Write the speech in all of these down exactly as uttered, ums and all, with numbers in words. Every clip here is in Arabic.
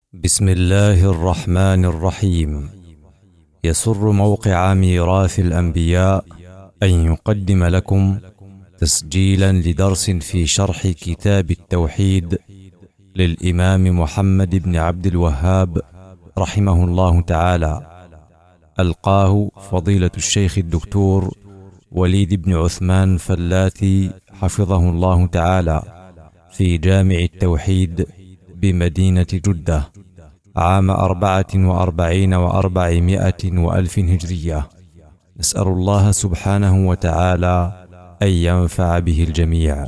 بسم الله الرحمن الرحيم. يسر موقع ميراث الأنبياء أن يقدم لكم تسجيلا لدرس في شرح كتاب التوحيد للإمام محمد بن عبد الوهاب رحمه الله تعالى، ألقاه فضيلة الشيخ الدكتور وليد بن عثمان فلاتي حفظه الله تعالى في جامع التوحيد بمدينة جدة عام أربعة وأربعين وأربعمائة وألف هجرية. نسأل الله سبحانه وتعالى أن ينفع به الجميع.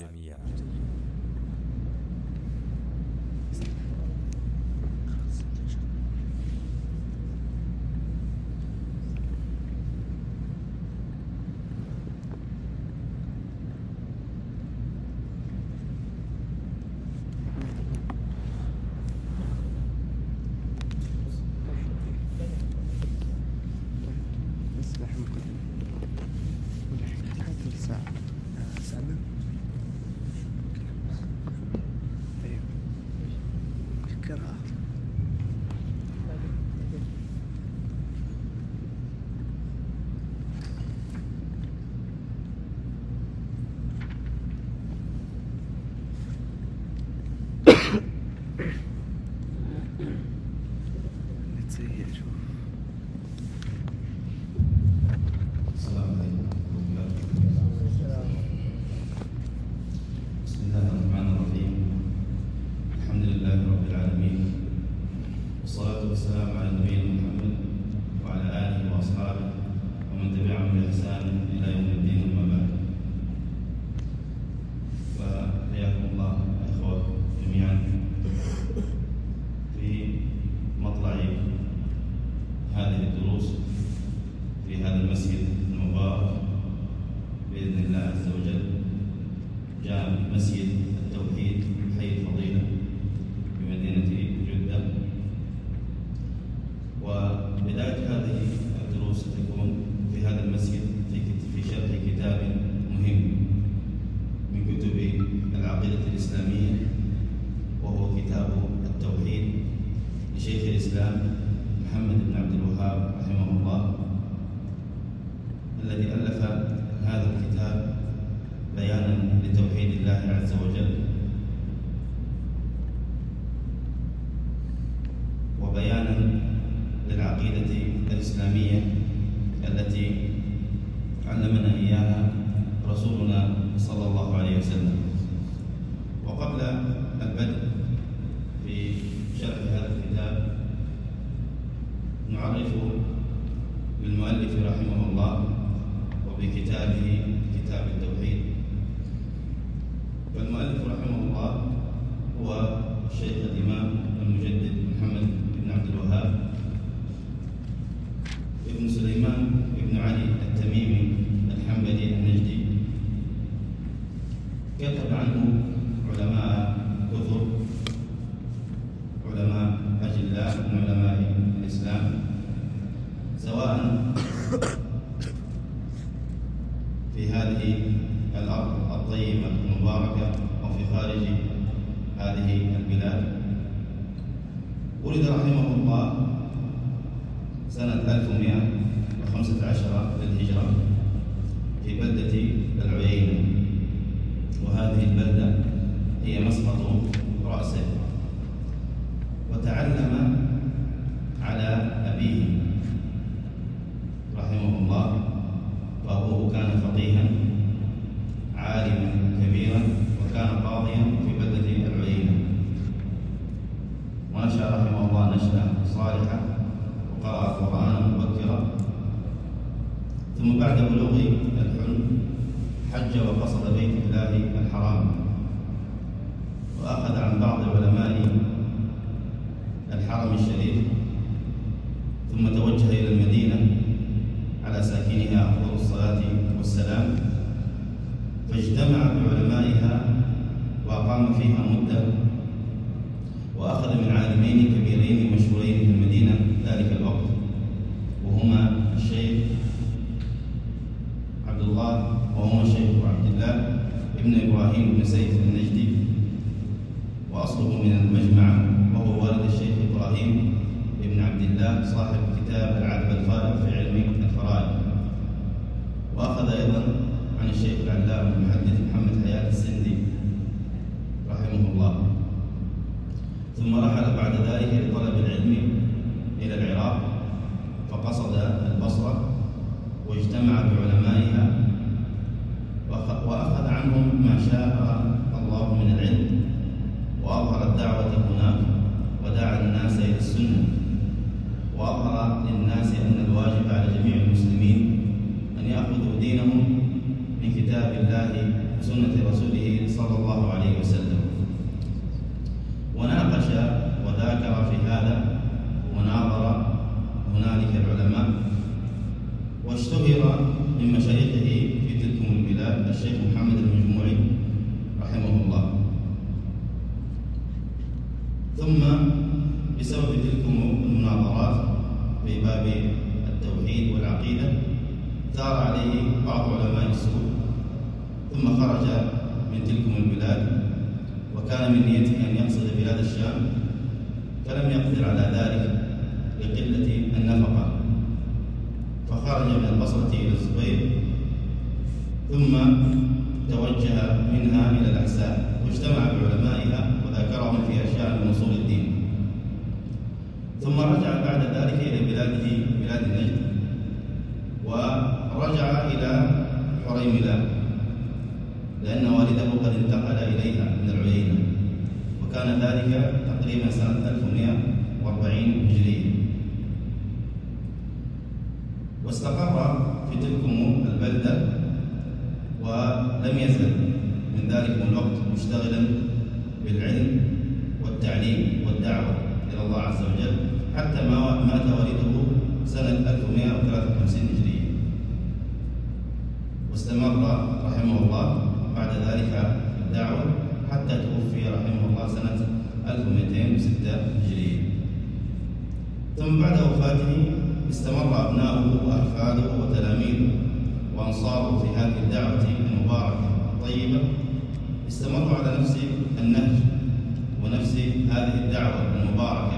وأصله من المجمع وهو والد الشيخ إبراهيم الله صاحب كتاب العذب الفائق في علم الفرائض، وأخذ أيضا عن الشيخ العلامة المحدث محمد حياة السندي رحمه الله. ثم رحل بعد ذلك لطلب العلم إلى العراق، فقصد البصرة واجتمع بعلمائها وأخذ عنهم ما شاء الله من العلم، وأظهر الدعوة هناك ودعا الناس إلى السنة، وأظهر للناس أن الواجب على جميع المسلمين أن يأخذوا دينهم من كتاب الله وسنة رسوله صلى الله عليه وسلم. وناقش وذاكر في هذا وناظر هنالك العلماء، واشتهر من مشايخه في تلكم البلاد الشيخ محمد المجموعي رحمه الله. ثم بسبب تلكم المناظرات في باب التوحيد والعقيدة ثار عليه بعض علماء السوء، ثم خرج من تلكم البلاد، وكان من نيته أن يقصد بلاد الشام، فلم يقدر على ذلك لقلة النفقة، فخرج من البصرة إلى الزبير، ثم توجه منها إلى الأحساء واجتمع بعلمائها وذاكرهم في أشياء من أصول الدين. ثم رجع بعد ذلك إلى بلاده بلاد نجد، ورجع إلى حريملة لأن والده قد انتقل إليها من العيينة، وكان ذلك تقريبا سنة ألف ومئة وأربعين هجرية. واستقر في تلكم البلدة، ولم يزل من ذلك الوقت مشتغلا بالعلم والتعليم والدعوة إلى الله عز وجل، حتى ما مات والده سنة ألف ومئة وثلاثة وخمسين هجرية. واستمر رحمه الله بعد ذلك الدعوة حتى توفي رحمه الله سنة ألف ومئتين وستة هجرية. ثم بعد وفاته استمر أبناؤه وأحفاده وتلاميذه وأنصاره في هذه الدعوة المباركة الطيبة، استمروا على نفس النهج ونفس هذه الدعوة المباركة.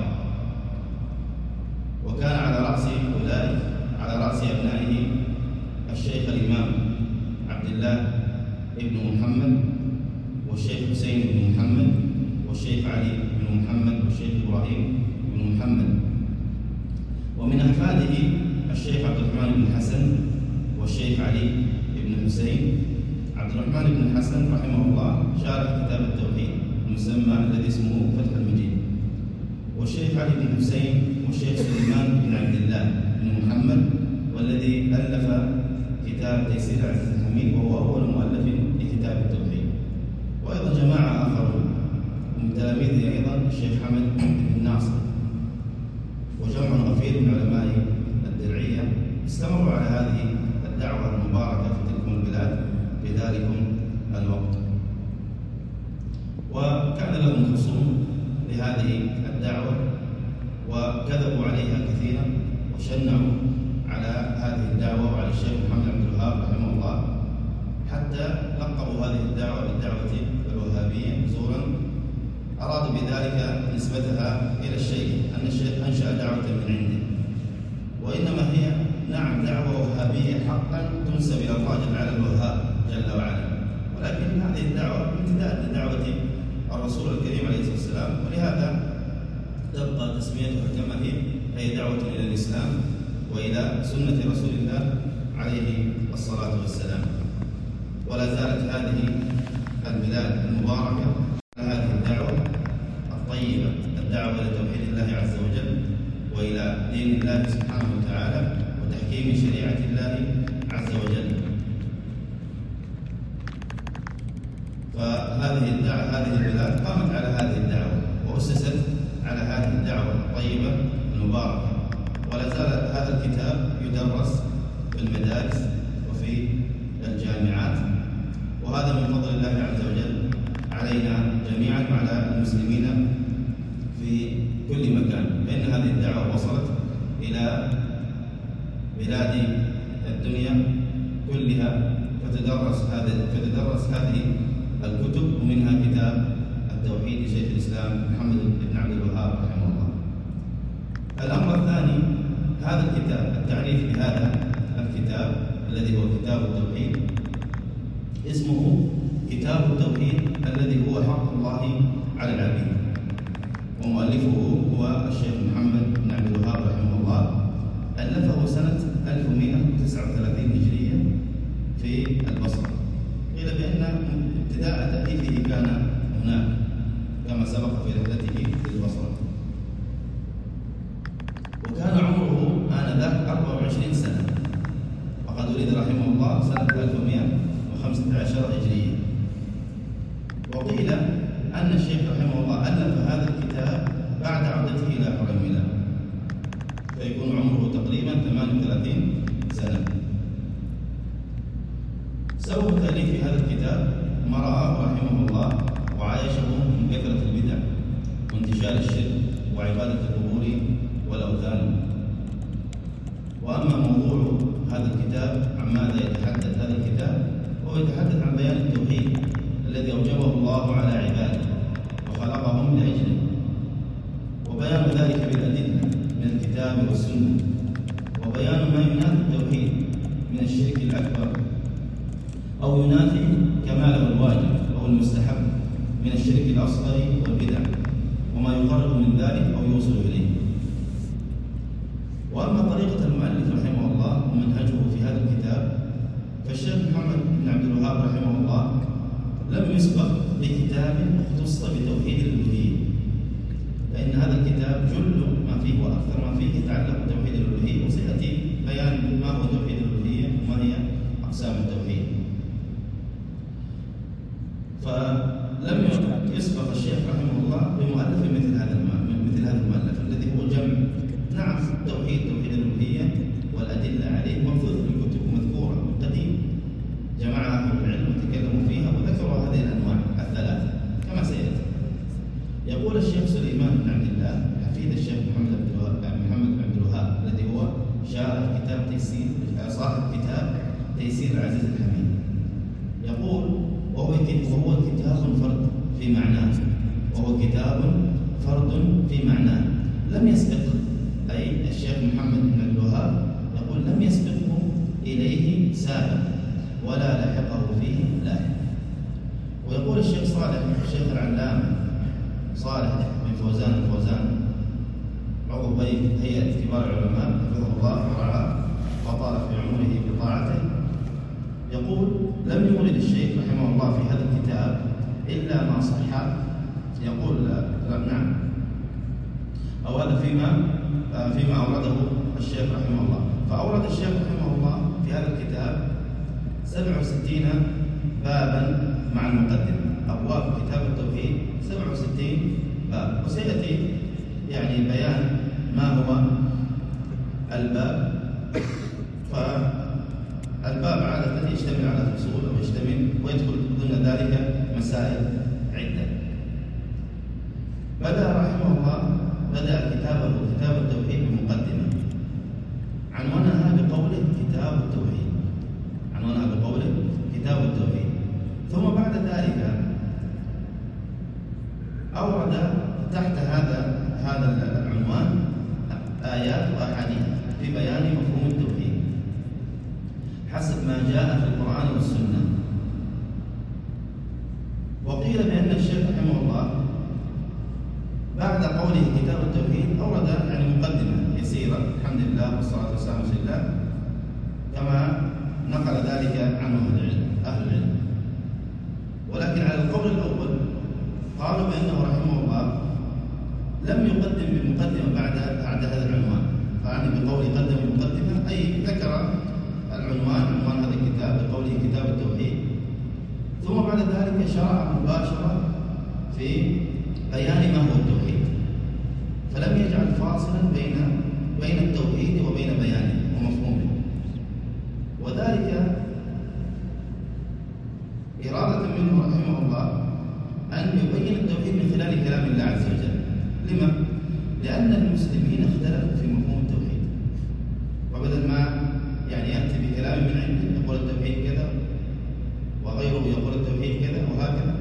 وكان على رأس أولئك على رأس أبنائه الشيخ الإمام عبد الله ابن محمد، والشيخ حسين بن محمد، والشيخ علي بن محمد، والشيخ إبراهيم بن محمد. ومن أحفاده الشيخ عبد الرحمن بن حسن والشيخ علي بن حسين. عبد الرحمن بن حسن رحمه الله شارك كتاب التوحيد المسمى الذي اسمه فتح المجيد، والشيخ علي بن حسين والشيخ سليمان بن عبد الله بن محمد، والذي ألف كتاب تيسير العزيز الحميد وهو أول مؤلف لكتاب التوحيد. وأيضا جماعة آخرون ومن تلاميذه أيضا الشيخ حمد بن ناصر، وجمع غفير من علماء الدرعية استمروا على هذه الدعوة المباركة في تلكم البلاد في ذلكم الوقت. وكان لهم خصوم لهذه الدعوة وكذبوا عليها كثيرا وشنعوا على هذه الدعوة وعلى الشيخ محمد عبد الوهاب رحمه الله، حتى لقبوا هذه الدعوة بالدعوة الوهابية زورا. أرادوا بذلك نسبتها إلى الشيخ، أن الشيخ أنشأ دعوة من عنده، وإنما هي نعم دعوة وهابية حقا تنسب إلى الله جل وعلا الوهاب جل وعلا، ولكن هذه الدعوة امتداد لدعوة الرسول الكريم عليه الصلاة والسلام، ولهذا تبقى تسميتها كما هي، هي دعوة إلى الإسلام وإلى سنة رسول الله عليه الصلاة والسلام. ولا زالت هذه البلاد المباركة على هذه الدعوة الطيبة، الدعوة إلى توحيد الله عز وجل وإلى دين الله سبحانه وتعالى وتحكيم شريعة الله عز وجل. فهذه الدعوة هذه البلاد قامت على هذه الدعوة وأسست على هذه الدعوة الطيبة المباركة، ولا زال هذا الكتاب يدرس في المدارس وفي الجامعات، وهذا من فضل الله عز وجل علينا جميعا وعلى المسلمين في كل مكان، فإن هذه الدعوة وصلت إلى بلاد الدنيا كلها، فتدرس هذه فتدرس هذه الكتب، ومنها كتاب التوحيد لشيخ الإسلام محمد بن عبد الوهاب رحمه الله. الأمر الثاني، هذا الكتاب، التعريف بهذا الكتاب الذي هو كتاب التوحيد، اسمه كتاب التوحيد الذي هو حق الله على العبيد، ومؤلفه هو الشيخ محمد بن عبد الوهاب رحمه الله، ألفه سنة ألف ومئة وتسعة وثلاثين هجرية في البصرة. قيل بأن ابتداء تأليفه كان هناك كما سبق في رحلته في البصرة، وكان عمره آنذاك أربع وعشرين سنة، وقد ولد رحمه الله سنة ألف ومئة وخمسة عشر هجرية. وقيل أن الشيخ رحمه الله ألف هذا الكتاب بعد عودته إلى حرم ميلاد، فيكون عمره تقريبا ثمانية وثلاثين سنة. سبب تأليف هذا الكتاب ما رآه رحمه الله وعايشه من كثرة البدع وانتشار الشرك وعبادة القبور والأوثان. وأما موضوع هذا الكتاب، عن ماذا يتحدث هذا الكتاب؟ هو يتحدث عن بيان التوحيد الذي أوجبه الله على عباده وخلقهم لأجله، وبيان ذلك بالأدلة من الكتاب والسنة، وبيان ما ينافي التوحيد من الشرك الأكبر أو ينافي كماله الواجب أو المستحب من الشرك الأصغر والبدع، وما يقرب من ذلك أو يوصل إليه. وأما طريقة المؤلف رحمه الله ومنهجه في هذا الكتاب، فالشيخ محمد بن عبد الوهاب رحمه الله لم يسبق بكتاب اختص بتوحيد الألوهية، فإن هذا الكتاب جل ما فيه وأكثر ما فيه يتعلق بتوحيد الألوهية، وسيأتي بيان ما هو توحيد الألوهية وما هي أقسام التوحيد. فلم يسبق الشيخ رحمه الله بمؤلف مثل هذا مثل هذا المؤلف الذي هو جمع نعم توحيد توحيد الألوهية والأدلة عليه موجود في الكتب مذكورة من قديم، جمعها أهل العلم وتكلموا فيها وذكروا هذه الأنواع الثلاثة كما سيأتي. يقول الشيخ سليمان بن عبد الله حفيد الشيخ محمد محمد بن عبد الوهاب الذي هو شارح كتاب تيسير صاحب كتاب تيسير العزيز الحميد، يقول وهو وهو كتاب فرد في معناه وهو كتاب فرد في معناه لم يسبق، أي الشيخ محمد بن عبد الوهاب يقول لم يسبقه إليه سابق ولا لحقه فيه لاحق. ويقول الشيخ صالح الشيخ العلامة صالح بن فوزان الفوزان عضو هيئة كبار العلماء حفظه الله ورعاه وطال في عمره بطاعته، يقول لم يورد الشيخ رحمه الله في هذا الكتاب إلا ما صح، يقول نعم أو هذا فيما فيما أورده الشيخ رحمه الله. فأورد الشيخ رحمه الله في هذا الكتاب سبع وستين بابا مع المقدمة، أبواب كتاب التوحيد سبع وستين باب، وسيأتي يعني بيان ما هو الباب. فالباب عادة يشتمل على فصول أو يشتمل ويدخل ضمن ذلك مسائل عدة. بدأ رحمه الله بدأ كتابه كتاب التوحيد بمقدمة عنوانها بقوله كتاب التوحيد، عنوانها بقوله كتاب التوحيد. ثم بعد ذلك أورد تحت هذا هذا العنوان آيات وأحاديث في بيان مفهوم التوحيد حسب ما جاء في القرآن والسنة. وقيل بأن الشيخ رحمه الله بعد قوله كتاب التوحيد أورد يعني مقدمة يسيرة الحمد لله والصلاة والسلام على رسول الله كما نقل ذلك عنه أهل العلم. ولكن على القول الأول قالوا بأنه رحمه الله لم يقدم بمقدمة بعد بعد هذا العنوان، فعني بقوله قدم بمقدمة أي ذكر العنوان عنوان هذا الكتاب بقوله كتاب التوحيد، ثم بعد ذلك شرع مباشرة في بيان ما هو التوحيد، فلم يجعل فاصلا بين بين التوحيد وبين بيانه ومفهومه، وذلك إرادة منه رحمه الله أن يبين التوحيد من خلال كلام الله عز وجل. لما؟ لأن المسلمين اختلفوا في مفهوم التوحيد، وبدل ما يعني يأتي بكلام من عنده يقول التوحيد كذا وغيره يقول التوحيد كذا وهكذا،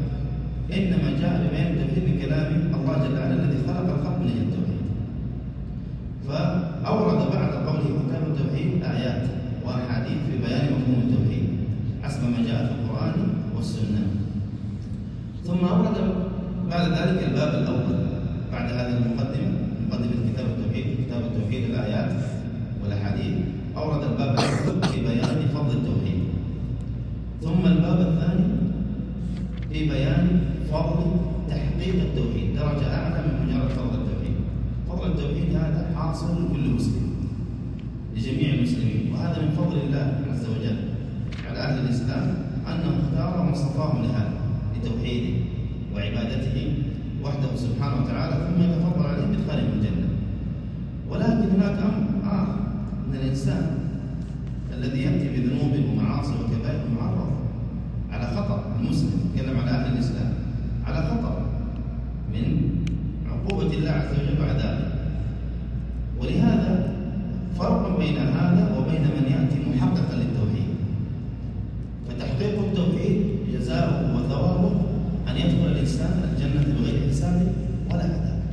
إنما جاء ببيان التوحيد بكلام الله جل وعلا الذي خلق الخلق من أجل التوحيد. فأورد بعد قوله كتاب التوحيد آيات وأحاديث في بيان مفهوم التوحيد حسب ما جاء في القرآن والسنة. ثم أورد بعد ذلك الباب الأول بعد هذه المقدمة، مقدمة كتاب التوحيد، كتاب التوحيد الآيات والأحاديث، أورد الباب الأول في بيان فضل التوحيد. ثم الباب الثاني في بيان فضل تحقيق التوحيد، درجة أعلى من مجرد فضل التوحيد. فضل التوحيد هذا حاصل لكل مسلم، لجميع المسلمين، وهذا من فضل الله عز وجل على أهل الإسلام أنه اختار واصطفاهم لهذا، لتوحيده وعبادته وحده سبحانه وتعالى، ثم يتفضل عليه بإدخالهم الجنة. ولكن هناك أمر آخر، أن الإنسان الذي يأتي بذنوب ومعاصي وكبائر معرض على خطر. المسلم يتكلم على أهل الإسلام على خطر من عقوبة الله عز وجل وعذابه. ولهذا فرق بين هذا وبين من يأتي محققا للتوحيد. فتحقيق التوحيد جزاؤه وثوابه أن يدخل الإنسان الجنة بغير حساب ولا عذاب.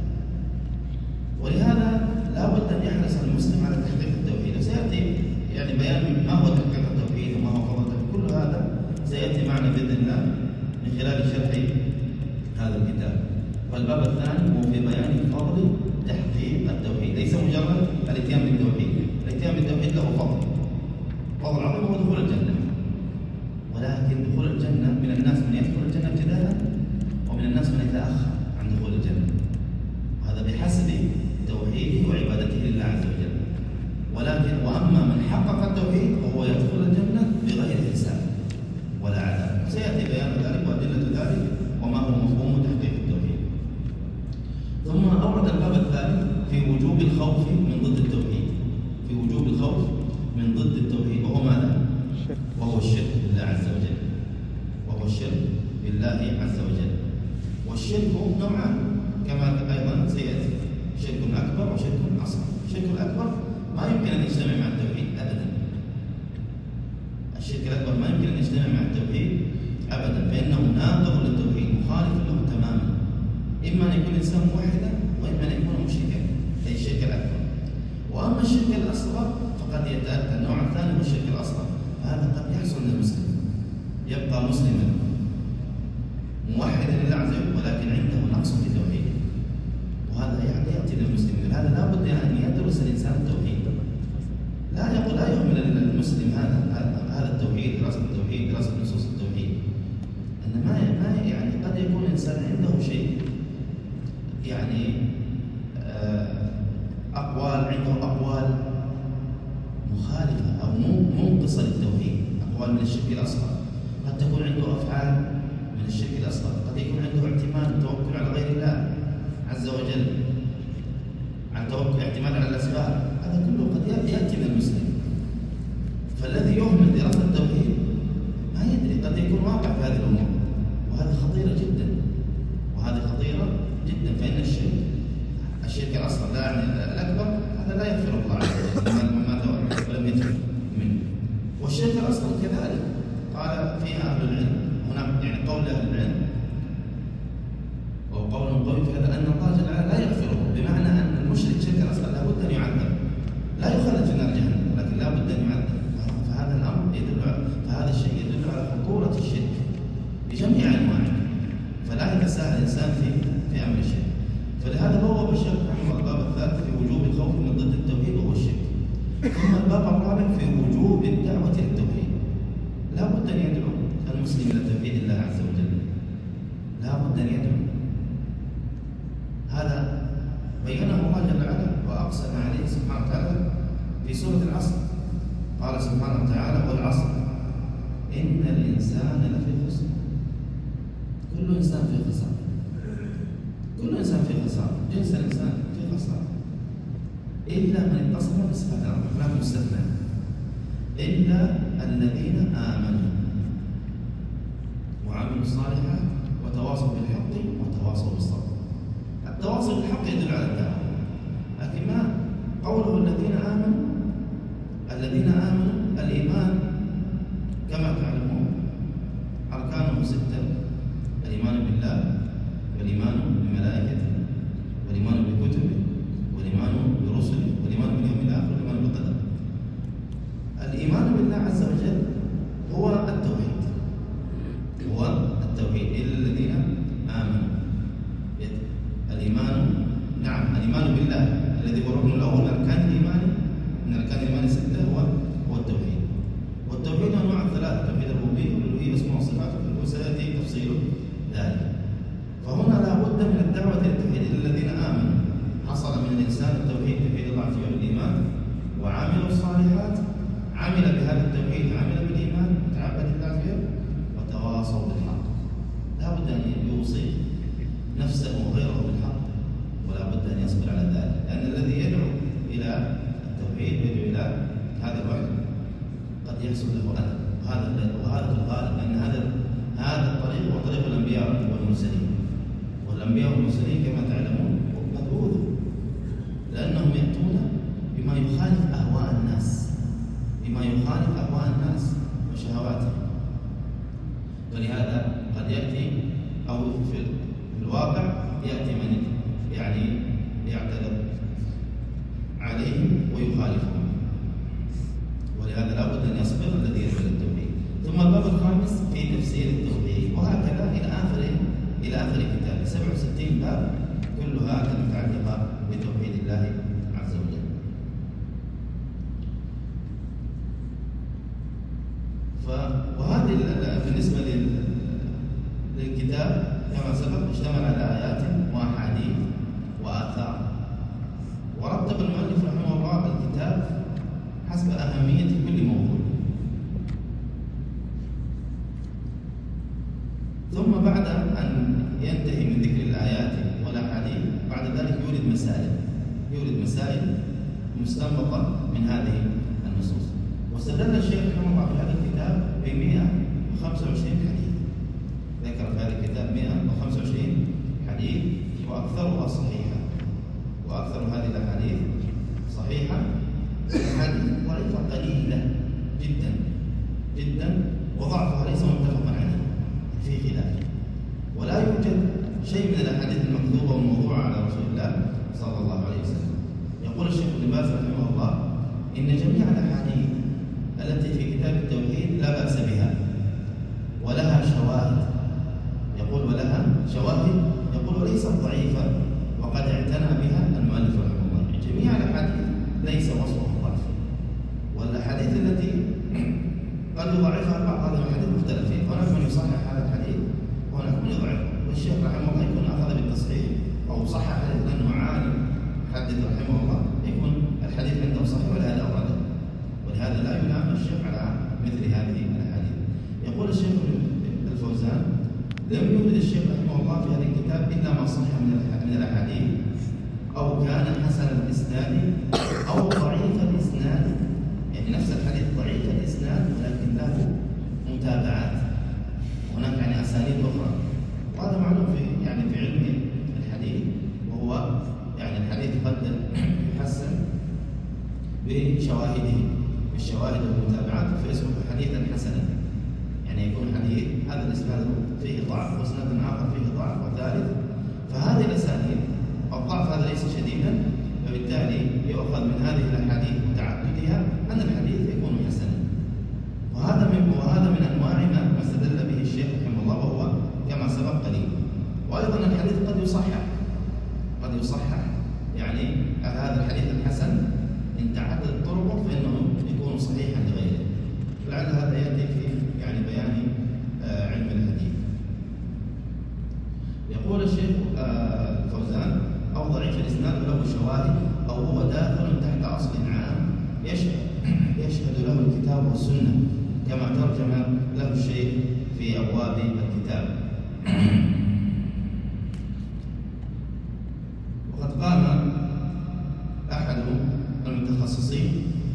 ولهذا لا بد أن يحرص المسلم على تحقيق التوحيد، وسيأتي يعني بيان ما هو تحقيق التوحيد وما هو فضل التوحيد، كل هذا سيأتي معنا بإذن الله من خلال شرح هذا الكتاب. والباب الثاني هو في بيان فضل تحقيق التوحيد، ليس مجرد الاتيان بالتوحيد. الاتيان بالتوحيد له فضل، فضل عظيم هو دخول الجنة. ولكن دخول الجنة من الناس من يدخل الجنة ابتداء، ومن الناس من يتأخر عن دخول الجنة، وهذا بحسب توحيده وعبادته لله عز وجل. ولكن وأما من حقق التوحيد فهو يدخل الجنة بغير حساب ولا عذاب. سيأتي بيان ذلك وأدلة ذلك وما هو مفهوم تحقيق التوحيد. ثم أورد الباب الثالث في وجوب الخوف من ضد التوحيد، في وجوب الخوف من ضد التوحيد، وهو ماذا؟ وهو الشرك بالله عز وجل، وهو الشرك بالله عز وجل. والشرك نوعان كما أيضا سيأتي، شرك أكبر وشرك أصغر. الشرك الأكبر ما يمكن أن يجتمع مع التوحيد أبدا. الشرك الأكبر ما يمكن أن يجتمع مع التوحيد أبدا، فإنه ناقض للتوحيد، مخالف له تماما. إما أن يكون الإنسان موحدا، وإما أن يكون مشركا، أي الشرك الأكبر. وأما الشرك الأصغر فقد يتأتى النوع الثاني من الشرك الأصغر، فهذا قد يحصل للمسلم، يبقى مسلما موحدا لله عز وجل ولكن عنده نقص في توحيده، وهذا يعني يأتي للمسلم. هذا لا بد أن يدرس الإنسان التوحيد، لا يقول لا يهمل المسلم هذا هذا التوحيد، دراسة التوحيد، دراسة نصوص التوحيد. أن ما ما يعني قد يكون الإنسان عنده شيء يعني أقوال، عنده أقوال مخالفة أو منقصة للتوحيد، أقوال من الشرك الأصغر. قد تكون عنده أفعال من الشرك الأصغر، قد يكون عنده اعتماد وتوكل على غير الله عز وجل، عن توكل اعتماد على الأسباب. هذا كله قد يأتي من المسلم. فالذي يهمل دراسة التوحيد ما يدري، قد يكون واقع في هذه الأمور، وهذه خطيرة جدا، وهذه خطيرة جدا. فإن الشرك الشرك الأصغر لا يعني الأكبر، هذا لا يغفر الله عز وجل من مات ولم يتب منه. والشرك الأصغر كذلك قال فيها أهل العلم، هناك يعني قول أهل العلم وقول قوي في هذا أن الله جل وعلا لا يغفره، بمعنى أن المشرك شرك الأصغر لا بد أن يعذب، لا يخلد في نار جهنم، ولكن لا بد أن يعذب. فهذا الأمر يدل على فهذا الشيء يدل على خطورة الشرك بجميع أنواعه، فلا يتساهل الإنسان في في أمر الشرك. فلهذا بوب الشيخ رحمه الله الباب الثالث في وجوب الخوف من ضد التوحيد وهو الشرك. ثم الباب الرابع في وجوب الدعوة للتوحيد، لا بد أن يدعو المسلم إلى توحيد الله عز وجل، لا بد أن يدعو. هذا بينه الله جل وعلا وأقسم عليه سبحانه وتعالى في سورة العصر. قال سبحانه وتعالى: والعصر إن الإنسان لفي خسر. كل إنسان في خسارة، كل إنسان في خسارة، جنس الإنسان في خسارة إلا من اتصف بصفات ربه، هناك مستثنى، إلا الذين آمنوا وعملوا الصالحات وتواصوا بالحق وتواصوا بالصبر. التواصل بالحق يدل على الدعوة، لكن ما قوله الذين آمنوا، الذين آمنوا الإيمان كما تعلمون أركانه ستة: الإيمان بالله، والإيمان بملائكته، والإيمان بكتبه، والإيمان برسله، الذي هو الركن الأول من أركان الإيمان، من أركان الإيمان الستة هو هو التوحيد. والتوحيد أنواع ثلاثة: توحيد الربوبية والألوهية واسمه وصفاته، وسيأتي تفصيل ذلك. فهنا لا بد من الدعوة إلى التوحيد. الذين آمنوا حصل من الإنسان التوحيد، توحيد الله في يوم الإيمان، وعملوا الصالحات، عمل بهذا التوحيد، عمل بالإيمان، تعبد الله فيه، وتواصوا بالحق. لا بد أن يوصي نفسه وغيره بالحق، ولا بد أن يصبر على ذلك، لأن الذي يدعو إلى التوحيد ويدعو إلى هذا الوحي قد يحصل له أذى، وهذا وهذا في الغالب، لأن هذا هذا الطريق هو طريق الأنبياء والمرسلين، والأنبياء والمرسلين كما تعلمون قد أوذوا، لأنهم يأتون بما يخالف أهواء الناس، بما يخالف أهواء الناس وشهواتهم. ولهذا قد يأتي أو في الواقع يأتي من يعني يعترض عليهم ويخالفهم، ولهذا لا بد أن يصبر الذي يدعو إلى التوحيد. ثم الباب الخامس في تفسير التوحيد، وهكذا إلى آخر إلى آخر كتاب سبعة وستين باب، كلها متعلقة بتوحيد الله عز وجل. وهذه بالنسبة للكتاب كما سبق اشتمل على آيات وأحاديث وآثار، ورتب المؤلف رحمه الله الكتاب حسب أهمية كل موضوع. ثم بعد أن ينتهي من ذكر الآيات والأحاديث بعد ذلك يورد مسائل يورد مسائل مستنبطة من هذه النصوص. واستدل الشيخ رحمه الله في هذا الكتاب ب مئة وخمسة وعشرين حديث، ذكر في هذا الكتاب مئة وخمسة وعشرين حديث، وأكثرها صحيحة، وأكثر هذه الأحاديث صحيحة، أحاديث ضعيفة قليلة جدا جدا، وضعفها ليس متفقا عليه، في خلاف. ولا يوجد شيء من الأحاديث المكذوبة والموضوعة على رسول الله صلى الله عليه وسلم. يقول الشيخ ابن باز رحمه الله: إن جميع الأحاديث التي في كتاب التوحيد لا بأس بها، ولها شواهد. يقول ولها شواهد، يقول وليست ضعيفة، وقد اعتنى بها المؤلف رحمه الله. جميع الأحاديث ليس وصفها ضعف، والأحاديث التي قد يضعفها بعض هذه الأحاديث مختلف فيها، هناك من يصحح هذا الحديث وهناك من يضعفه. والشيخ رحمه الله يكون أخذ بالتصحيح أو صحح حديث لأنه عالم حدث رحمه الله، يكون الحديث عنده صحيح ولهذا أورده، ولهذا لا يلام الشيخ على مثل هذه الأحاديث. يقول الشيخ الفوزان: لم يورد الشيخ رحمه الله في هذا الكتاب إلا ما صح من الأحاديث، أو كان حسن الإسناد أو ضعيف الإسناد، يعني نفس الحديث ضعيف الإسناد ولكن له متابعات، وهناك يعني أسانيد أخرى. وهذا معلوم في يعني في علم الحديث، وهو يعني الحديث قد يحسن بشواهده بالشواهد والمتابعات فيصبح حديثا حسنا، يعني يكون حديث هذا الإسناد فيه ضعف وإسناد آخر فيه ضعف وثالث، فهذه الأسانيد الضعف هذا ليس شديدا، فبالتالي يؤخذ من هذه الأحاديث وتعددها أن الحديث يكون حسنا. وهذا من وهذا من أنواع ما استدل به الشيخ رحمه الله، وهو كما سبق قليل. وأيضا الحديث قد يصحح قد يصحح يعني هذا الحديث الحسن إن تعدد طرقه فإنه يكون صحيحا لغيره. لعل هذا يأتي في يعني بيان آه علم الحديث. يقول الشيخ آه الفوزان: أو ضعيف الإسناد له شواهد، أو هو داخل تحت أصل عام يشهد يشهد له الكتاب والسنة، كما ترجم له الشيخ في أبواب الكتاب. وقد قام أحد المتخصصين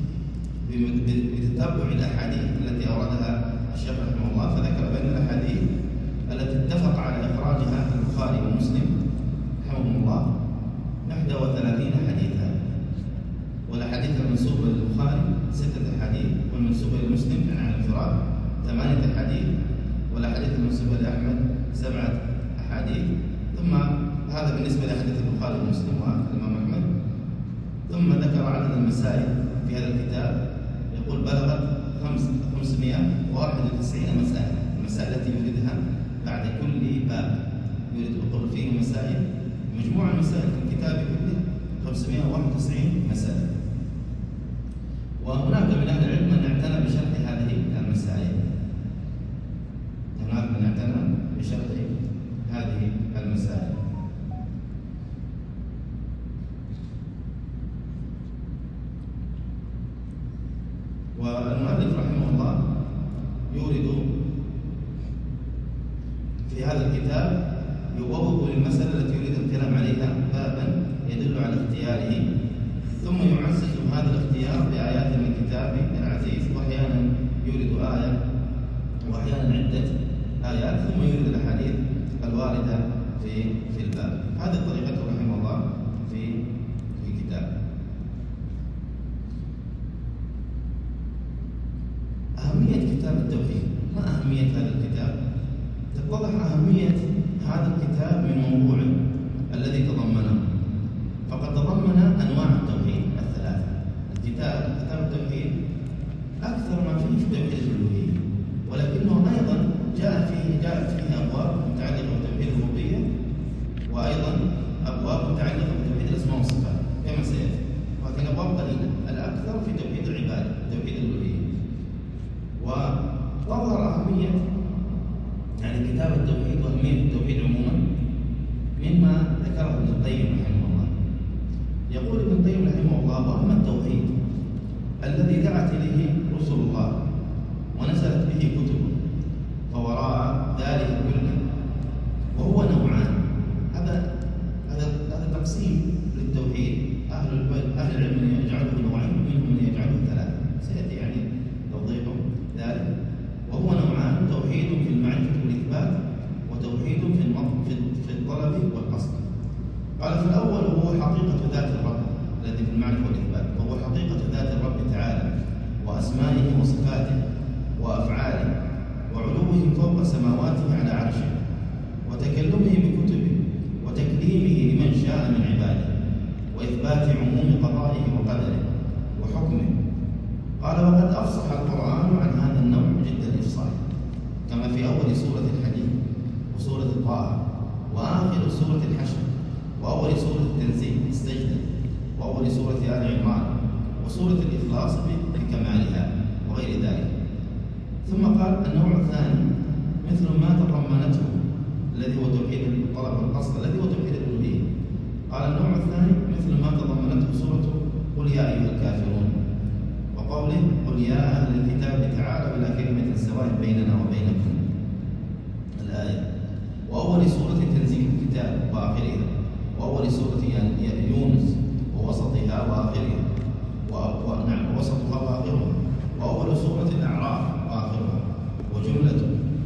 بتتبع الأحاديث التي أوردها الشيخ رحمه الله، فذكر بأن الأحاديث التي اتفق على إخراجها البخاري ومسلم رحمه الله إحدى وثلاثين حديثا، والأحاديث المنسوبة للبخاري ستة أحاديث، والمنسوبة للمسلم يعني على الانفراد ثمانية أحاديث، والأحاديث المنسوبة لأحمد سبعة أحاديث. ثم هذا بالنسبة لأحاديث البخاري ومسلم والإمام أحمد. ثم ذكر عدد المسائل في هذا الكتاب، يقول بلغت خمسمائة وواحد وتسعين مسألة، المسائل التي يوردها بعد كل باب يريد يقول فيه مسائل. مجموع المسائل في الكتاب كله خمسمائة وواحد وتسعين مسألة. وهناك من أهل العلم من اعتنى بشرح هذه المسائل. هناك من اعتنى بشرح هذه المسائل. والمؤلف رحمه الله يورد في هذا الكتاب يبوب للمسألة التي يريد الكلام عليها بابا يدل على اختياره، ثم يعزز هذا الاختيار بآيات من كتابه العزيز، وأحيانا يورد آية وأحيانا عدة آيات، ثم يورد الأحاديث الواردة في في الباب. هذه طريقته رحمه الله في في كتابه. أهمية كتاب التوحيد. ما أهمية هذا الكتاب؟ تتضح أهمية هذا الكتاب من موضوعه الذي تضمنه، فقد تضمن أنواع التوحيد الثلاثة. الكتاب كتاب التوحيد أكثر ما فيه في توحيد الألوهية، ولكنه أيضا جاء فيه جاءت فيه أبواب متعلقة بتوحيد الربوبية، وأيضا أبواب متعلقة بتوحيد الأسماء والصفات كما سيأتي، ولكن أبواب قليلة. الأكثر في توحيد العبادة، توحيد الألوهية. وتظهر أهمية يعني كتاب التوحيد وأهمية التوحيد عموما مما ذكره ابن القيم رحمه الله. يقول ابن القيم رحمه الله: وأما التوحيد الذي دعت إليه رسل الله ونزلت به كتبه فوراء ذلك كله، وهو نوعان. هذا هذا هذا تقسيم للتوحيد. أهل أهل العلم يجعله نوعين، منهم من يجعله ثلاثة، سيأتي يعني توضيح ذلك. وهو نوعان: توحيد في المعرفة والإثبات، وتوحيد في في الطلب والقصد. قال: فالأول هو حقيقة ذات الرب الذي في المعرفة والإثبات، وهو حقيقة ذات الرب تعالى وأسمائه وصفاته وأفعاله، وعلوه فوق سماواته على عرشه، وتكلمه بكتبه، وتكليمه لمن شاء من عباده، وإثبات عموم قضائه وقدره وحكمه. قال: وقد أفصح القرآن عن هذا النوع جد الإفصاح، كما في أول سورة الحديد، وسورة طه، وآخر سورة الحشر، وأول سورة التنزيل السجدة، وأول سورة آل عمران، وسورة الإخلاص بكمالها، وغير ذلك. ثم قال: النوع الثاني مثل ما تضمنته الذي هو توحيد الطلب والقصد الذي هو توحيد الألوهية. قال: النوع الثاني مثل ما تضمنته سورة قل يا أيها الكافرون، وقوله: قل يا أهل الكتاب تعالوا إلى كلمة سواء بيننا وبينكم، الآية. وأول سورة تنزيل الكتاب وآخرها، وأول سورة يونس ووسطها وآخرها، ونعم ووسطها وآخرها، وأول سورة الأعراف وآخرها، وجملة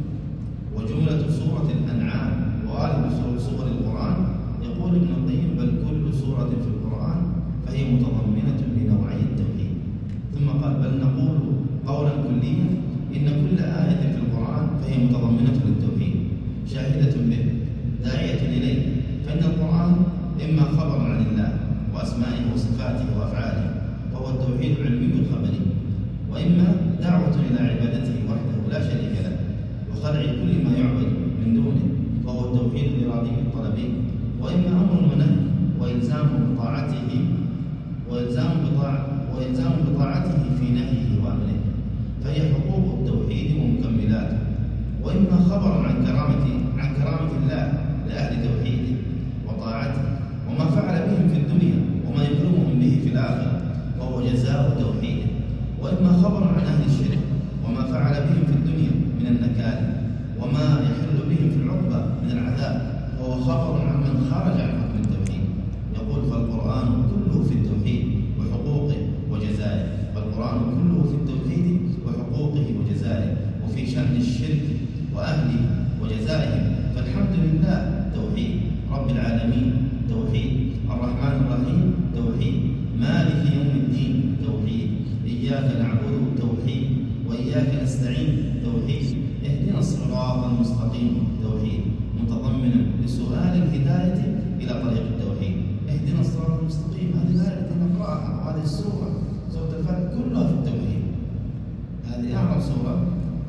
وجملة سورة الأنعام، وغالب سور القرآن. يقول ابن القيم: بل كل سورة في القرآن فهي متضمنة لنوعي التوحيد. ثم قال: بل نقول قولا كليا إن كل آية في القرآن فهي متضمنة للتوحيد، شاهدة به، داعية إليه. فإن القرآن إما خبر عن الله وأسمائه وصفاته وأفعاله، وهو التوحيد العلمي الخبري، وإما دعوة إلى عبادته وحده لا شريك له، وخلع كل ما يعبد من دونه، وهو التوحيد الإرادي الطلبي، وإما أمر ونهي وإلزام بطاعته وإلزام بطاعة وإلزام بطاعته في نهيه وأمره، فهي حقوق التوحيد ومكملاته. وإما خبر عن كرامة عن كرامة الله لأهل توحيده وطاعته، وما فعل بهم في الدنيا وما يكرمهم به في الآخرة، وهو جزاء توحيده. وإما خبر عن أهل الشرك وما فعل بهم في الدنيا من النكال، وما يحل بهم في العقبة من العذاب، وهو خبر عن من خرج عن حكم التوحيد. يقول: فالقرآن كله في التوحيد وحقوقه وجزائه. فالقرآن كله في التوحيد وحقوقه وجزائه، وفي شأن الشرك وأهله وجزائهم فالحمد لله توحيد، رب العالمين توحيد، الرحمن الرحيم توحيد، مالك يوم الدين توحيد، إياك نعبد توحيد، وإياك نستعين توحيد، اهدنا الصراط المستقيم توحيد، متضمنا لسؤال الهداية إلى طريق التوحيد. اهدنا الصراط المستقيم، هذه الآية التي نقرأها، وهذه السورة سورة الفاتحة كلها في التوحيد. هذه أعظم سورة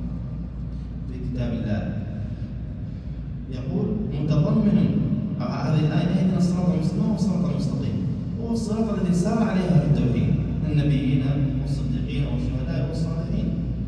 في كتاب الله. يقول: متضمنا هذه الآية اهدنا الصراط المستقيم، والصراط المستقيم، هو الصراط الذي سار عليها في التوحيد النبيين والصديقين والشهداء والصالحين.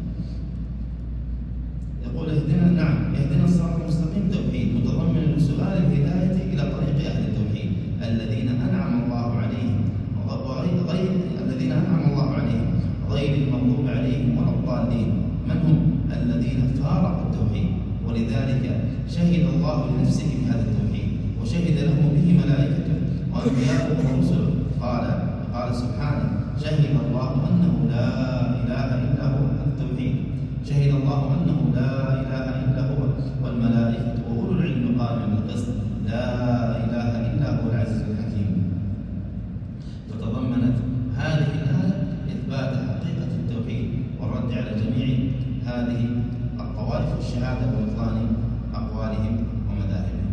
يقول اهدنا نعم اهدنا الصراط المستقيم توحيد متضمن لسؤال الهداية إلى طريق أهل التوحيد الذين أنعم الله عليهم وغير غير الذين أنعم الله عليهم غير المغضوب عليهم ولا الضالين. من هم؟ الذين فارقوا التوحيد، ولذلك شهد الله لنفسه بهذا التوحيد وشهد له به ملائكته وأنبياؤه ورسله. قال قال سبحانه شهد الله أنه لا إله إلا هو التوحيد، شهد الله أنه لا إله إلا هو والملائكة وأولو العلم قائما بالقسط لا إله إلا هو العزيز الحكيم. فتضمنت هذه الآية إثبات حقيقة التوحيد والرد على جميع هذه الطوائف والشهادة وبطلان أقوالهم ومذاهبهم.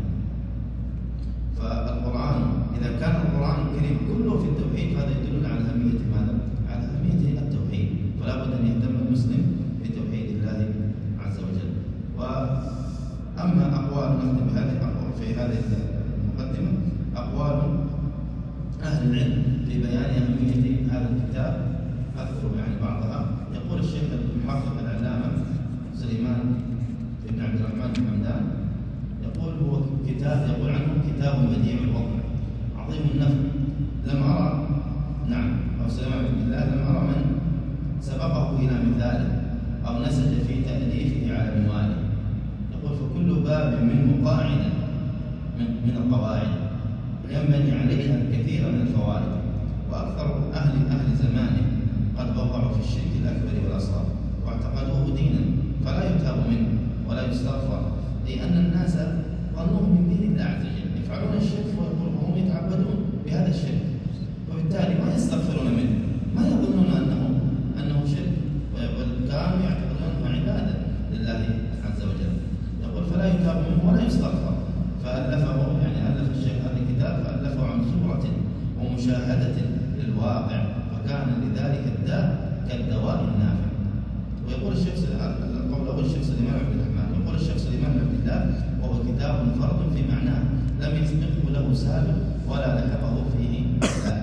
فالقرآن إذا كان القرآن الكريم كله في التوحيد فهذا يدل على أهمية ماذا؟ على أهمية التوحيد، فلا بد أن يهتم المسلم بتوحيد الله عز وجل. وأما أقوال نختم بهذه الأقوال في هذه المقدمة أقوال أهل العلم في بيان أهمية هذا الكتاب أذكر يعني بعضها. يقول الشيخ المحقق العلامة سليمان بن عبد الرحمن بن حمدان يقول هو كتاب يقول عنه كتاب بديع الوضع عظيم النفع. لم أرى نعم أو سليمان بن الله لم أرى من سبقه إلى مثاله أو نسج في تأليفه على منواله. يقول فكل باب منه قاعدة من, من القواعد ينبني عليها الكثير من الفوائد. وأكثر أهل أهل زمانه قد وقعوا في الشرك الأكبر والأصغر واعتقدوه دينا فلا يتاب منه ولا يستغفر، لأن الناس ظنوه من دين الله عز وجل يفعلون الشرك وهم يتعبدون بهذا الشرك، وبالتالي ما يستغفرون منه، ما يظنون أنه أنه شرك، وكانوا يعتقدون أنه عبادة لله عز وجل. يقول فلا يتاب منه ولا يستغفر. فألفه يعني ألف الشيخ هذا الكتاب فألفه عن صورة ومشاهدة للواقع، فكان لذلك الداء كالدواء النافع. ويقول الشيخ قوله الشيخ سليمان عبد الرحمن يقول الشيخ سليمان عبد الله وهو كتاب فرد في معناه لم يسبقه له سابق ولا لحقه فيه لاحق.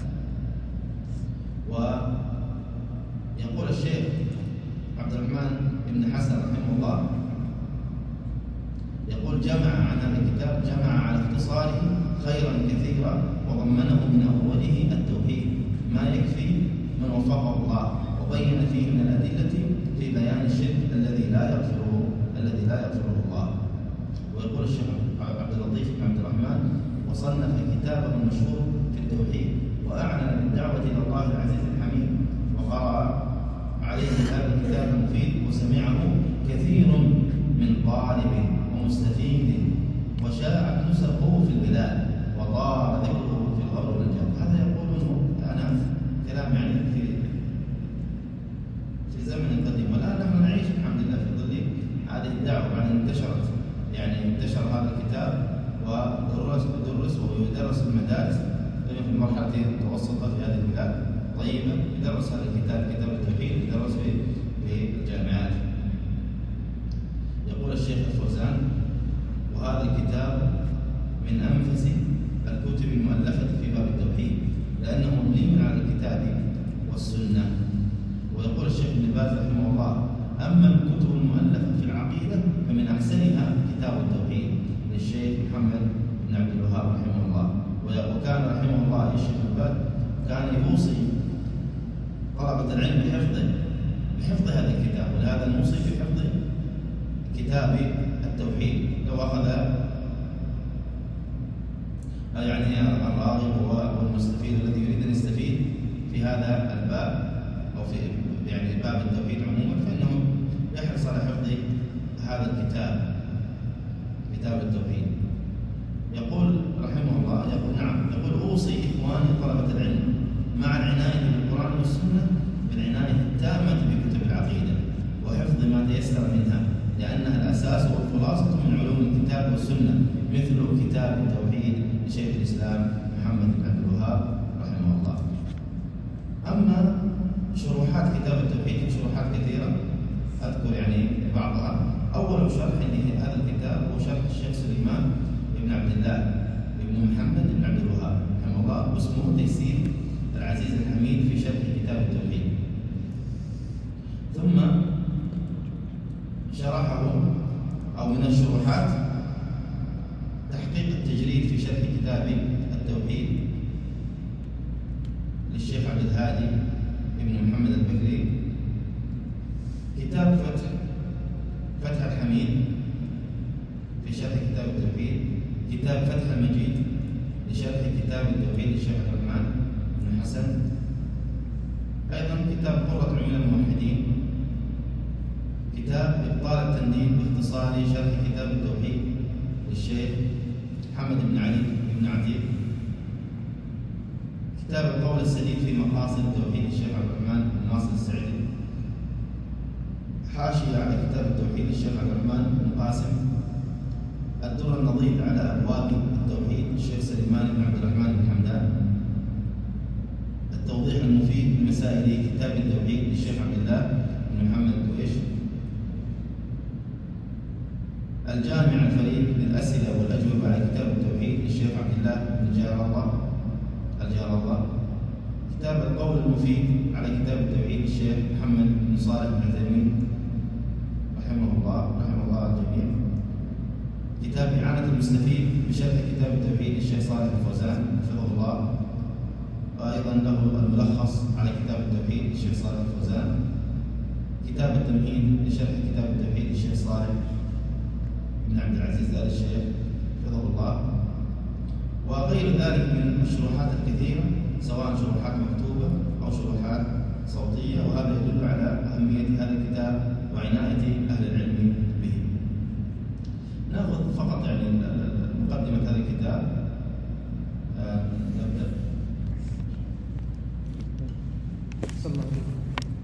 ويقول الشيخ عبد الرحمن بن حسن رحمه الله يقول جمع عن هذا الكتاب جمع على اختصاره خيرا كثيرا وضمنه من أوله التوحيد ما يكفي من وفقه الله، وبين فيه من الأدلة في بيان الشرك الذي لا يغفره الذي لا يغفره الله. ويقول الشيخ عبد اللطيف بن عبد الرحمن وصنف كتابه المشهور في التوحيد وأعلن بالدعوة إلى الله العزيز الحميد، وقرأ عليه هذا الكتاب المفيد وسمعه كثير من طالب ومستفيد وشاعت نسخه في البلاد وطار ذكره في الغر والنجاة. هذا يقول أنا كلام يعني في في زمن قديم، والآن نحن نعيش الحمد لله في ظل هذه الدعوة بعد أن انتشرت يعني انتشر هذا الكتاب ودرس ودرس ويدرس في المدارس في المرحلة المتوسطة في هذه البلاد طيبة، يدرس هذا الكتاب كتاب التوحيد يدرس في في الجامعات. يقول الشيخ الفوزان وهذا الكتاب من أنفس الكتب المؤلفة في باب التوحيد لأنه مبني على الكتاب والسنة. ويقول الشيخ ابن باز رحمه الله أما الكتب المؤلفة في العقيدة فمن أحسنها كتاب التوحيد للشيخ محمد بن عبد الوهاب رحمه الله. وكان رحمه الله الشيخ ابن باز كان يوصي طلبة العلم بحفظه بحفظ هذا الكتاب، ولهذا نوصي بحفظ كتاب التوحيد. لو أخذ يعني الراغب والمستفيد الذي يريد أن يستفيد في هذا الباب أو في يعني باب التوحيد عموما فإنه يحرص على حفظ هذا الكتاب كتاب التوحيد. يقول رحمه الله يقول نعم يقول أوصي إخواني طلبة العلم مع العناية بالقرآن والسنة بالعناية التامة بكتب العقيدة وحفظ ما تيسر منها لأنها الأساس والخلاصة من علوم الكتاب والسنة مثل كتاب التوحيد لشيخ الإسلام محمد بن عبد الوهاب رحمه الله. أما شروحات كتاب التوحيد شروحات كثيرة أذكر يعني بعضها. أول شرح لهذا الكتاب هو شرح الشيخ سليمان بن عبد الله بن محمد بن عبد الوهاب رحمه الله، واسمه تيسير العزيز الحميد في شرح كتاب التوحيد. ثم شرحه أو من الشروحات تحقيق التجريد في شرح كتاب التوحيد للشيخ عبد الهادي بن محمد البكري، كتاب فتح فتح الحميد في شرح كتاب التوحيد، كتاب فتح المجيد لشرح كتاب التوحيد للشيخ عبد الرحمن بن حسن، أيضا كتاب قرة عيون الموحدين، كتاب إبطال التنديد باختصار شرح كتاب التوحيد للشيخ محمد بن علي بن عتيق، كتاب القول السديد في مقاصد التوحيد للشيخ عبد الرحمن بن ناصر السعدي، حاشية على كتاب التوحيد للشيخ عبد الرحمن بن قاسم، الدر النضيد على أبواب التوحيد للشيخ سليمان بن عبد الرحمن بن حمدان، التوضيح المفيد بمسائل كتاب التوحيد للشيخ عبد الله بن محمد الدويش، الجامع الفريد للأسئلة والأجوبة على كتاب التوحيد للشيخ عبد الله بن جار الله الجار الله، كتاب القول المفيد على كتاب التوحيد للشيخ محمد بن صالح بن عثيمين رحمه الله رحمه الله الجميع، كتاب إعانة المستفيد بشرح كتاب التوحيد للشيخ صالح الفوزان حفظه الله، وأيضا له الملخص على كتاب التوحيد للشيخ صالح الفوزان، كتاب التمهيد لشرح كتاب التوحيد للشيخ صالح بن عبد العزيز آل الشيخ حفظه الله، وغير ذلك من الشروحات الكثيرة سواء شروحات مكتوبة أو شروحات صوتية، وهذا يدل على أهمية هذا الكتاب وعناية أهل العلم به. نأخذ فقط يعني مقدمة هذا الكتاب. آه نبدأ. صلى الله عليه وسلم.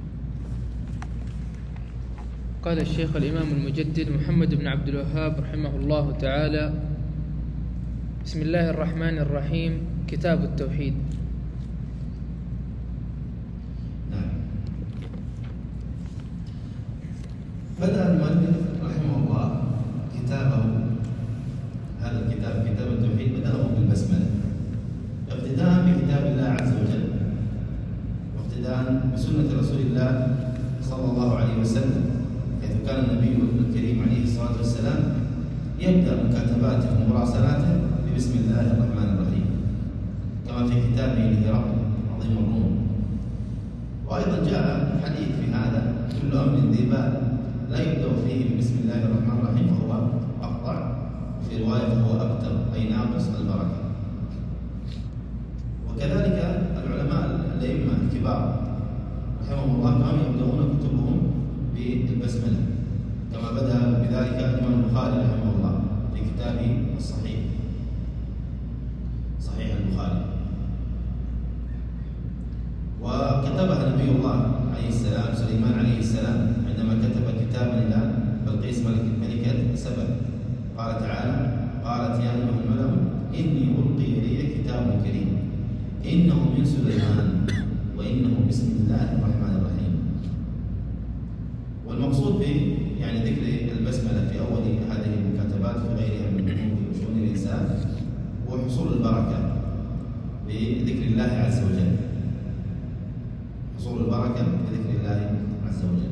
قال الشيخ الإمام المجدد محمد بن عبد الوهاب رحمه الله تعالى: بسم الله الرحمن الرحيم. كتاب التوحيد. نعم. بدأ المؤلف رحمه الله كتابه، هذا الكتاب كتاب التوحيد، بدأه بالبسملة اقتداء بكتاب الله عز وجل، واقتداء بسنة رسول الله صلى الله عليه وسلم، حيث كان النبي الكريم عليه الصلاة والسلام يبدأ مكاتباته ومراسلاته بسم الله الرحمن الرحيم، كما في كتابه لهرقل عظيم الروم. وأيضا جاء حديث في هذا: كل أمر ذي بال لا يبدأ فيه بسم الله الرحمن الرحيم فهو أقطع، وفي رواية فهو أبتر، أي ناقص البركة. وكذلك العلماء الأئمة الكبار رحمهم الله كانوا يبدأون كتبهم بالبسملة، كما بدأ بذلك الإمام البخاري رحمه الله في كتابه الصحيح، صحيح البخاري، وكتبها نبي الله عليه السلام سليمان عليه السلام عندما كتب كتابا إلى بلقيس ملكة سبأ. قال تعالى: قالت يا أيها الملأ إني ألقي إلي كتاب كريم إنه من سليمان وإنه بسم الله الرحمن الرحيم. والمقصود ب يعني ذكر البسملة في أول هذه المكاتبات في غيرها من أمور وشؤون الإنسان هو حصول البركة بذكر الله عز وجل، حصول البركة بذكر الله عز وجل.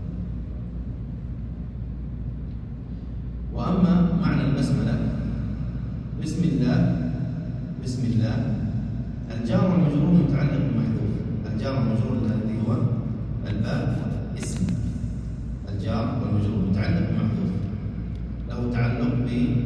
وأما معنى البسملة: بسم الله، بسم الله، الجار والمجرور متعلق بمحذوف، الجار والمجرور الذي هو الباب اسم، الجار والمجرور متعلق بمحذوف، له تعلق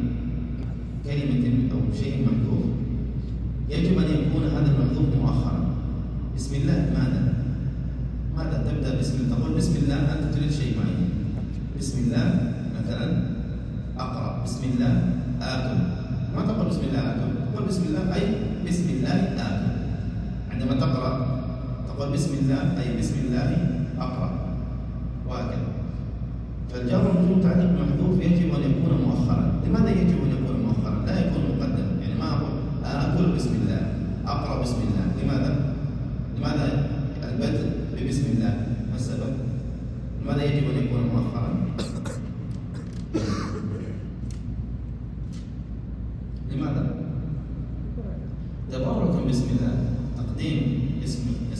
بكلمة أو شيء محذوف، يجب أن يكون هذا المحذوف مؤخرا. بسم الله ماذا؟ ماذا تبدأ بسم الله؟ تقول بسم الله أنت تريد شيء معين. بسم الله مثلا أقرأ، بسم الله آكل، ما تقول بسم الله آكل، تقول بسم الله أي بسم الله آكل. عندما تقرأ تقول بسم الله أي بسم الله أقرأ، وهكذا. فالجار والمجرور متعلق بمحذوف يجب أن يكون مؤخرا. لماذا يجب أن يكون مؤخرا؟ لا يكون مقدما. يعني ما أقول آكل بسم الله، أقرأ بسم الله. لماذا؟ لماذا البدء ببسم الله؟ ما السبب؟ لماذا يجب أن يكون مؤخرا؟ لماذا؟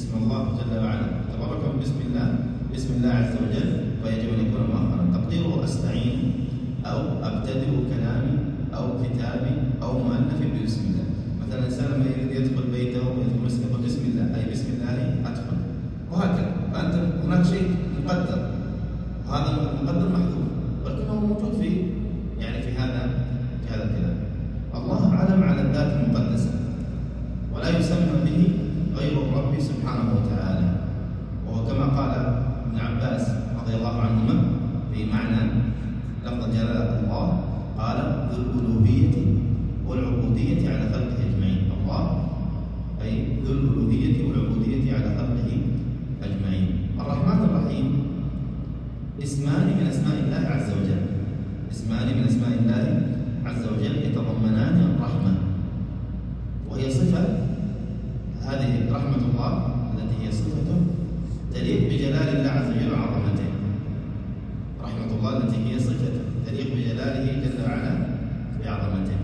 اسم الله جل وعلا تبرك باسم الله باسم الله عز وجل، فيجب أن يكون مؤخرا. تقديره أستعين أو أبتدئ كلامي أو كتابي أو مؤلفي باسم الله. مثلا الإنسان لما يريد يدخل بيته ويدخل مسجد بسم الله، أي بسم الله أدخل، وهكذا. فأنت هناك شيء مقدر، وهذا المقدر محذوف، ولكنه موجود في يعني في هذا في هذا الكلام. الله علم على الذات المقدسة، ولا يسمى به غير الرب سبحانه وتعالى، وهو كما قال ابن عباس رضي الله عنهما في معنى لفظ جلالة الله، قال ذو الألوهية والعبودية على خلقه أجمعين. الله أي ذو الألوهية والعبودية على خلقه أجمعين. الرحمن الرحيم اسمان من أسماء الله عز وجل، اسمان من أسماء الله عز وجل يتضمنان الرحمة، وهي صفة، هذه رحمة الله التي هي صفة تليق بجلال الله عز وجل وعظمته. رحمة الله التي هي صفة تليق بجلاله جل وعلا بعظمته.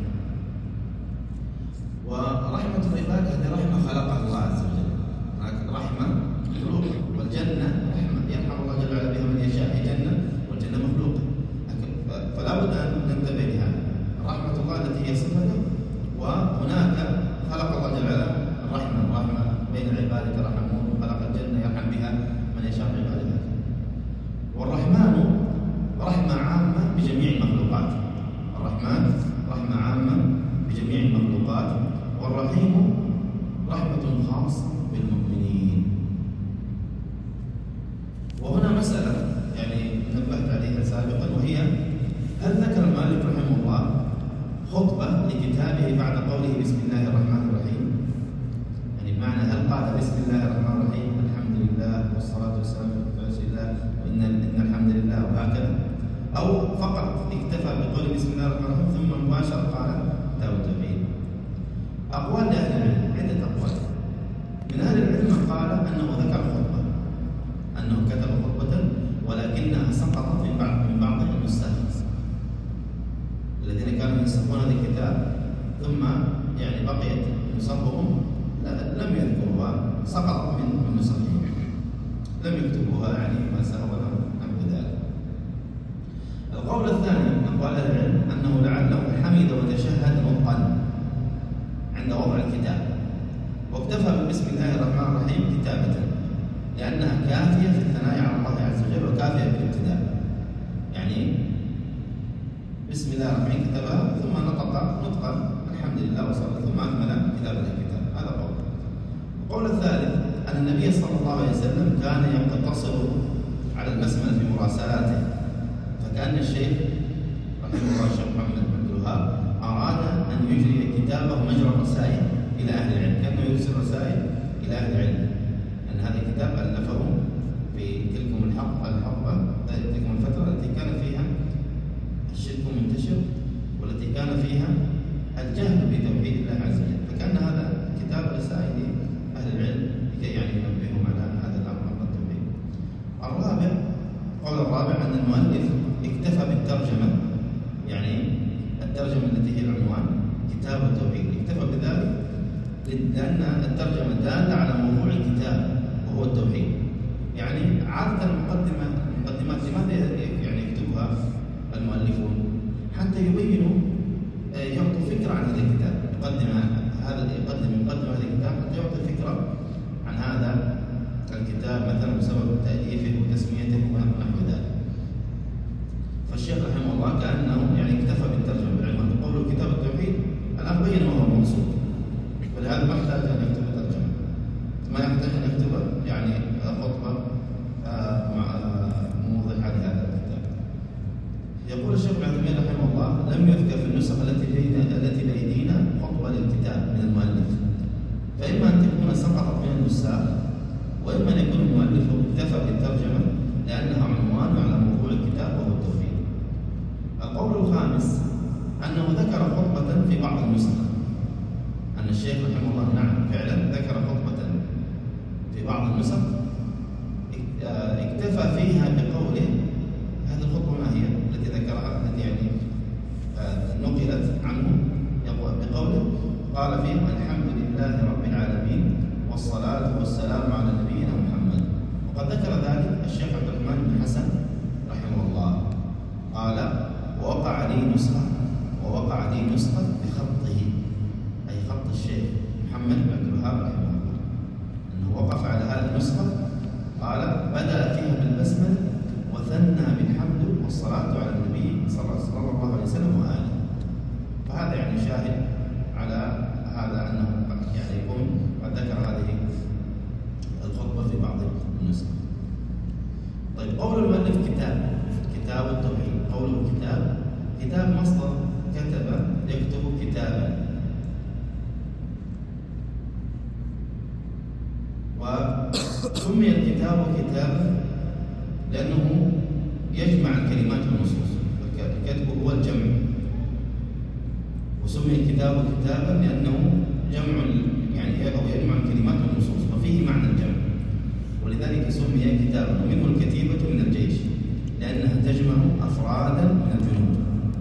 ورحمة العباد هذه رحمة خلقها الله عز وجل، رحمة مخلوقة، والجنة رحمة يرحم الله جل وعلا بها من يشاء، هي جنة والجنة مخلوقة، فلا بد أن ننتبه لهذا. رحمة الله التي هي صفته، وهناك خلق الله جل وعلا الرحمة، الرحمة بين العباد ترحمون، وخلق الجنة يرحم بها من يشاء من عباده. والرحمن رحمة عامة بجميع المخلوقات، الرحمن رحمة عامة بجميع المخلوقات، والرحيم رحمة خاصة بالمؤمنين. وهنا مسألة يعني نبهت عليها سابقا، وهي هل ذكر المؤلف رحمه الله خطبة لكتابه بعد قوله بسم الله الرحمن الرحيم؟ يعني بمعنى هل قال بسم الله الرحمن الرحيم الحمد لله والصلاة والسلام على رسول الله وإن إن الحمد لله وهكذا، أو فقط اكتفى بقول بسم الله الرحمن الرحيم ثم مباشرة قال كتاب التوحيد؟ أقوال لأهل العلم، عدة أقوال. من أهل العلم من قال أنه ذكر خطبة، أنه كتب خطبة ولكنها سقطت من بعض من بعض النساخ الذين كانوا ينسخون هذا الكتاب، ثم يعني بقيت نسخهم لم يذكروها، سقطت من نسخهم، لم يكتبوها يعني ما سهوا نحو ذلك. القول الثاني من أقوال أهل العلم أنه لعله حمد وتشهد نطقا عند وضع الكتاب، واكتفى بسم الله الرحمن الرحيم كتابة، لأنها كافية في الثناء على الله عز وجل وكافية في الابتداء. يعني بسم الله الرحمن الرحيم كتبها ثم نطق نطقا الحمد لله وصلى، ثم أكمل كتابة الكتاب. هذا قول. القول الثالث أن النبي صلى الله عليه وسلم كان يقتصر على البسملة في مراسلاته، فكأن الشيخ رحمه الله الشيخ محمد بن عبد الوهاب أراد أن يجري كتابه مجرى الرسائل إلى أهل العلم، كأنه يرسل رسائل إلى أهل العلم، أن هذا الكتاب ألفه في تلكم الحقبة الحقبة تلكم الفترة التي كان فيها الشرك منتشر، والتي كان فيها الجهل بتوحيد الله عز وجل، فكان هذا كتاب رسائل أهل العلم لكي يعني ينبههم على هذا الأمر التوحيد. الرابع، قول الرابع أن المؤلف اكتفى بالترجمة، يعني الترجمة التي هي العنوان كتاب التوحيد، اكتفى بذلك لأن الترجمة دالة على موضوع الكتاب وهو التوحيد. يعني عادة المقدمة المقدمات لماذا يعني يكتبها المؤلفون؟ حتى يبينوا يعطوا فكرة عن هذا الكتاب، يقدم هذا يقدم يقدم هذا الكتاب حتى يعطي فكرة عن هذا الكتاب، مثلا بسبب تأليفه وتسميته ونحو ذلك. فالشيخ رحمه الله كأنه يعني اكتفى بالترجمة بالعلم، قوله كتاب التوحيد الآن بين ما هو المقصود، ولهذا ما يحتاج أن يكتب ترجمة، ما يحتاج أن يكتب يعني خطبة مع موضحة لهذا الكتاب. يقول الشيخ ابن عثيمين رحمه الله لم يذكر في النسخ التي التي بأيدينا خطبة للكتاب من المؤلف، فإما أن تكون سقطت من النساخ، وإما أن يكون المؤلف اكتفى بالترجمة لأنها عنوان على موضوع الكتاب وهو التوحيد. القول الخامس أنه ذكر خطبة في بعض النسخ، أن الشيخ رحمه الله نعم فعلا ذكر خطبة في بعض النسخ اكتفى فيها بقوله، هذه الخطبة ما هي التي ذكرها التي يعني نقلت عنه، بقوله قال فيها الحمد لله رب العالمين والصلاة والسلام على نسخة، ووقع لي نسخة بخطه، أي خط الشيخ محمد بن عبد الوهاب رحمه الله، أنه وقف على هذه النسخة قال بدأ فيها بالبسملة وثنى بالحمد والصلاة على النبي صلى الله عليه وسلم وآله. فهذا يعني شاهد على هذا أنه يعني يكون قد ذكر هذه الخطبة في بعض النسخ. طيب، قول المؤلف كتاب، كتاب التوحيد. قوله كتاب، كتاب مصدر كتب يكتب كتابا، وسمي الكتاب كتابا لأنه يجمع الكلمات والنصوص، الكتب هو الجمع، وسمي الكتاب كتابا لأنه جمع يعني أو يجمع الكلمات والنصوص، ففيه معنى الجمع، ولذلك سمي كتابا. ومنه الكتيبة من الجيش لأنها تجمع أفرادا من الجنود،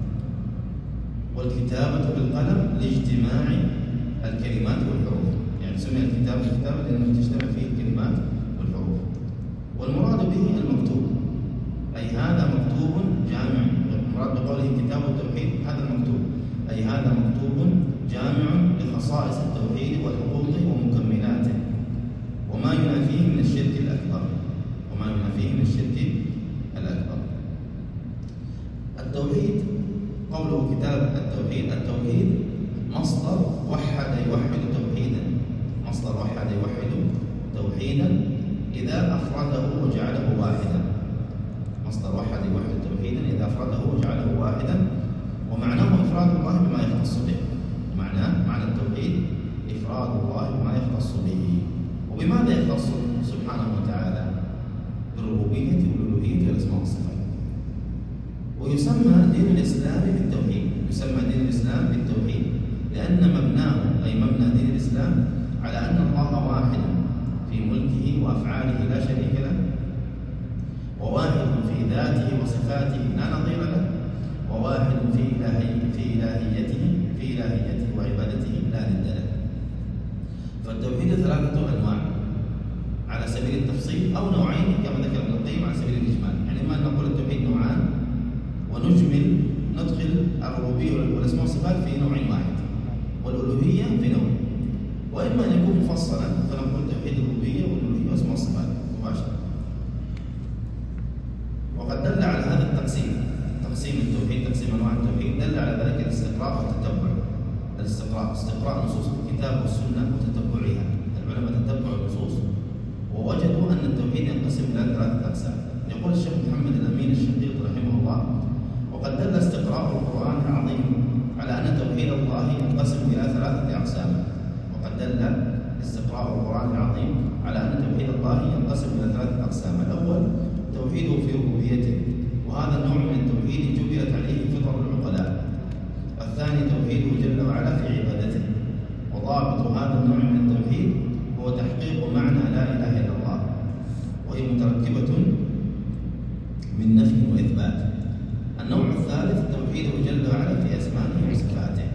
والكتابة بالقلم لاجتماع الكلمات والحروف، يعني سمي الكتاب كتابا لأنه تجتمع فيه الكلمات والحروف. والمراد به المكتوب، أي هذا مكتوب جامع. المراد بقوله كتاب التوحيد هذا المكتوب، أي هذا مكتوب جامع لخصائص التوحيد وحقوقه ومكملاته، وما ينافيه من الشرك الأكبر، وما ينافيه من الشرك الأكبر. التوحيد، قوله كتاب التوحيد، التوحيد مصدر وحد يوحد توحيدا، مصدر وحد يوحد توحيدا إذا أفرده وجعله واحدا، مصدر وحد يوحد توحيدا إذا أفرده وجعله واحدا. ومعناه إفراد الله بما يختص به، معناه معنى التوحيد إفراد الله بما يختص به. وبماذا يختص سبحانه وتعالى؟ بالربوبية والألوهية والأسماء والصفات. ويسمى دين الإسلام بالتوحيد، يسمى دين الإسلام بالتوحيد لأن مبناه، أي مبنى دين الإسلام، على أن الله واحد في ملكه وأفعاله لا شريك له، وواحد في ذاته وصفاته لا نظير له، وواحد في إلهي في إلهيته في إلهيته وعبادته لا ند له. فالتوحيد ثلاثة أنواع على سبيل التفصيل، أو نوعين كما ذكر ابن القيم على سبيل الإجمال. يعني إما أن نقول التوحيد نوعان ونجمل ندخل الربوبية والأسماء والصفات في نوع واحد، والألوهية في نوع، وإما أن يكون مفصلا فنقول توحيد الربوبية والألوهية والأسماء والصفات مباشرة. وقد دل على هذا التقسيم، تقسيم التوحيد، تقسيم انواع التوحيد، دل على ذلك الاستقراء والتتبع. الاستقراء، استقراء نصوص الكتاب والسنه وتتبعها. العلماء تتبعوا النصوص ووجدوا ان التوحيد ينقسم الى ثلاثه اقسام. يقول الشيخ محمد الامين الشنقيطي رحمه الله: وقد دل استقراء القران العظيم على ان توحيد الله ينقسم الى ثلاثه اقسام. وقد دل استقراء القران العظيم على ان توحيد الله ينقسم الى ثلاثه اقسام. الاول توحيده في ربوبيته، وهذا النوع من التوحيد جبلت عليه فطر العقلاء. الثاني توحيده جل وعلا في عبادته، وضابط هذا النوع من التوحيد هو تحقيق معنى لا اله الا الله، وهي متركبه من نفي واثبات. النوع الثالث توحيده جل وعلا في اسمائه وصفاته.